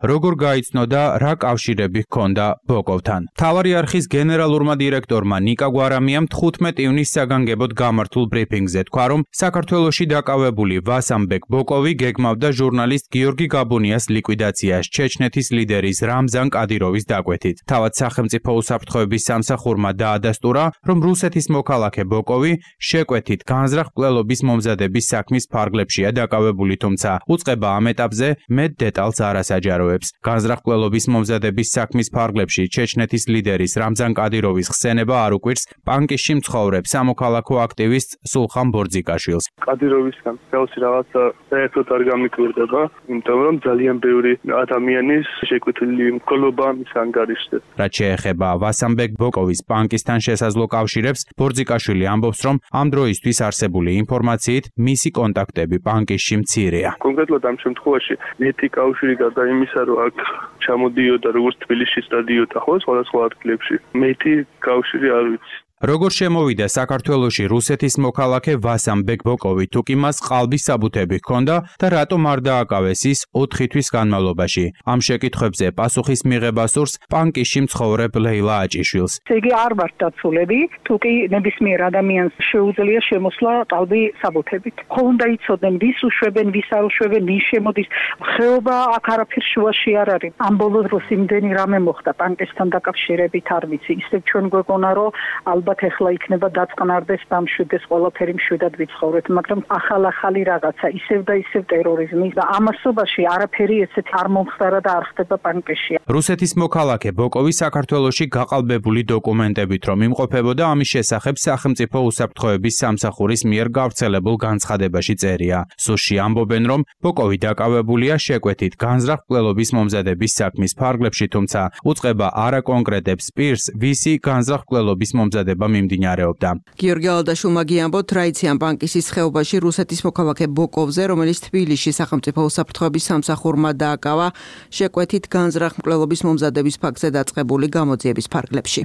როგორ გაიცნოდა, რა კავშირები ჰქონდა ბოკოვთან. მთავარი არხის გენერალურმა დირექტორმა ნიკა გვარამიამ თხუთმეტ ივნისს საგანგებოდ გამართულ ბრიფინგზე თქვა, რომ საქართველოში დაკავებული ვასამბეკ ბოკოვი გეგმავდა ჟურნალისტ გიორგი გაბუნიას ლიკვიდაციას ჩეჩნეთის ლიდერის რამზან კადიროვის დაკვეთით. თავად სახელმწიფო უსაფრთხოების სამსახურმა დაადასტურა, რომ რუსეთის მოქალაქე ბოკოვი შეკვეთით განზრახ მკვლელობის მომზადების საქმის ფარგლებშია დაკავებული, თუმცა უწყება ამ ეტაპზე მეტ დეტალს არ ასაჯაროებს. განზრახ მკვლელობის მომზადების საქმის ფარგლებში ჩეჩნეთის ლიდერის რამზან კადიროვის ხსენება არ უკვირს პანკისში მცხოვრებ სამოქალაქო აქტივისტ სულხან ბორძიკაშვილს. კადიროვისგან მსგავსი რაღაცა საერთოდ არ გამიკვირდება, იმიტომ რომ ძალიან ბევრი ადამიანის შეკვეთილი მკვლობა მის ანგარიშზე. რაც შეეხება ვასამბეკ ბოკოვის პანკისთან შესაძლო კავშირებს, ბორძიკაშვილი ამბობს, რომ ამ დროისთვის არსებული ინფორმაციით მისი კონტაქტები პანკისში მცირეა. კონკრეტულად ამ შემთხვევაში მეტი კავშირი გარდა იმისა, რომ აქ ჩამოდიოდა როგორც თბილისში სტადიოდა, ხო, სხვადასხვა ადგილებში. მეტი კავშირი არ ვიცი. როგორ შემოვიდა საქართველოში რუსეთის მოქალაქე ვასამბეკ ბოკოვი, თუ კი მას ყალბის საბუთები ჰქონდა და რატომ არ დააკავეს ის ოთხი თვის განმავლობაში? ამ შეკითხვებზე პასუხის მიღება სურს პანკისში მცხოვრებ ლეილა აჭიშვილს. იგი არ ვართ დაცულები, თუ კი ნებისმიერ ადამიანს შეუძლია შემოსვლა ყალბი საბუთებით. ხო უნდა იცოდნენ, ვის უშვებენ, ვის არ უშვებენ, ვის შემოდის. ხეობა აქ არაფერ შუაში არ არის. ამ ბოლო დროს იმდენი რამე მოხდა პანკისთან დაკავშირებით არ ვიცი. ისევ ჩვენ გვეგონა, რომ ალბათ ეხლა იქნება დაწყნარდეს, დამშვიდეს, ყველაფერი მშვიდად ვიცხოვრეთ, მაგრამ ახალ-ახალი რაღაცა, ისევ და ისევ ტერორიზმი და ამასობაში არაფერი ესეთი არ მომხდარა და არ ხდება პანკისში. რუსეთის მოქალაქე ბოკოვი საქართველოში გაყალბებული დოკუმენტებით რომ იმყოფებოდა, ამის შესახებ სახელმწიფო უსაფრთხოების სამსახურის მიერ გავრცელებულ განცხადებაში წერია. სუსში ამბობენ, რომ ბოკოვი დაკავებულია შეკვეთით განზრახ მკვლელობის მომზადების საქმის ფარგლებში, თუმცა უწყება არ აკონკრეტებს პირს, ვისი განზრახ მკვლელობის მომზადება მიმდინარეობდა. გიორგი ალადაშვილმა გიამბოთ, რა იციან პანკისის ხეობაში რუსეთის მოქალაქე ბოკოვზე, რომელიც თბილისში სახელმწიფო უსაფრთხოების სამსახურმა დააკავა შეკვეთით განზრახ მკვლელობის მომზადების ფაქტზე დაწყებული გამოძიების ფარგლებში.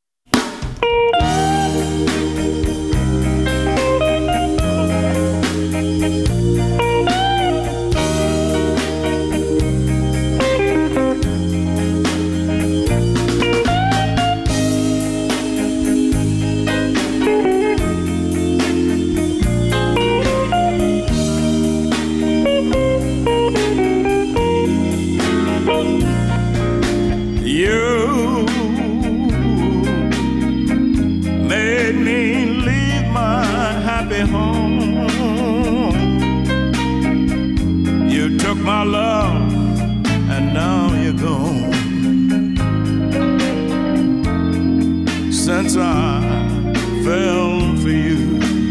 My love, and now you're gone. Since I fell for you,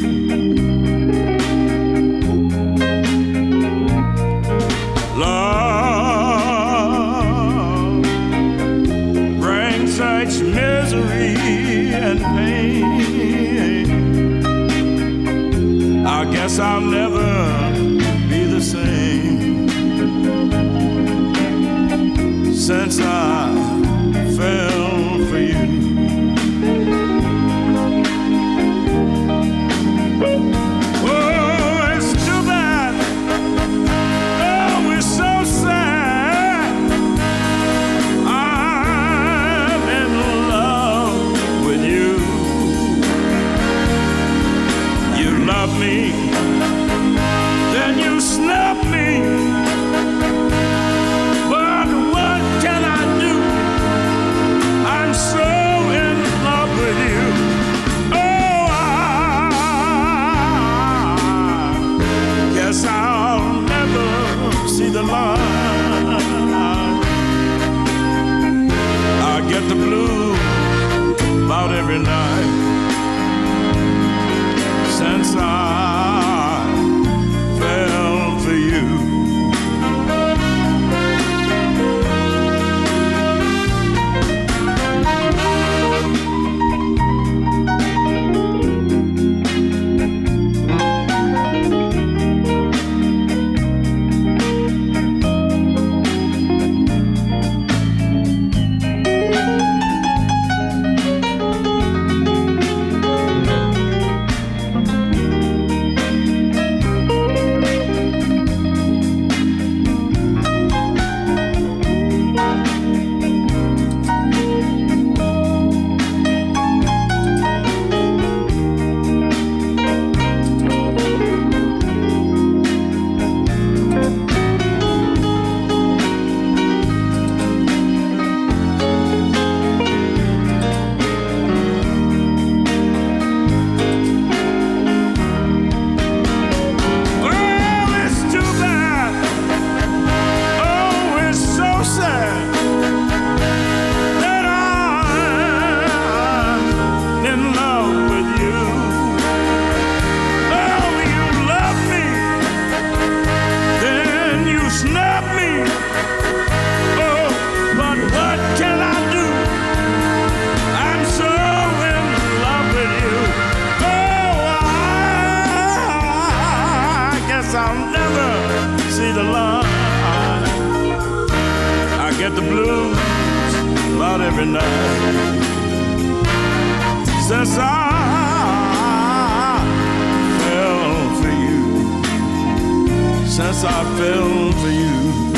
love brings such misery and pain. I guess I'll never be the same. Since I fell for you, oh, it's too bad. Oh, it's so sad. I'm in love with you. You love me, then you snub me. The line, I get the blues about every night since I fell for you. about every night. Since I fell for you, since I fell for you.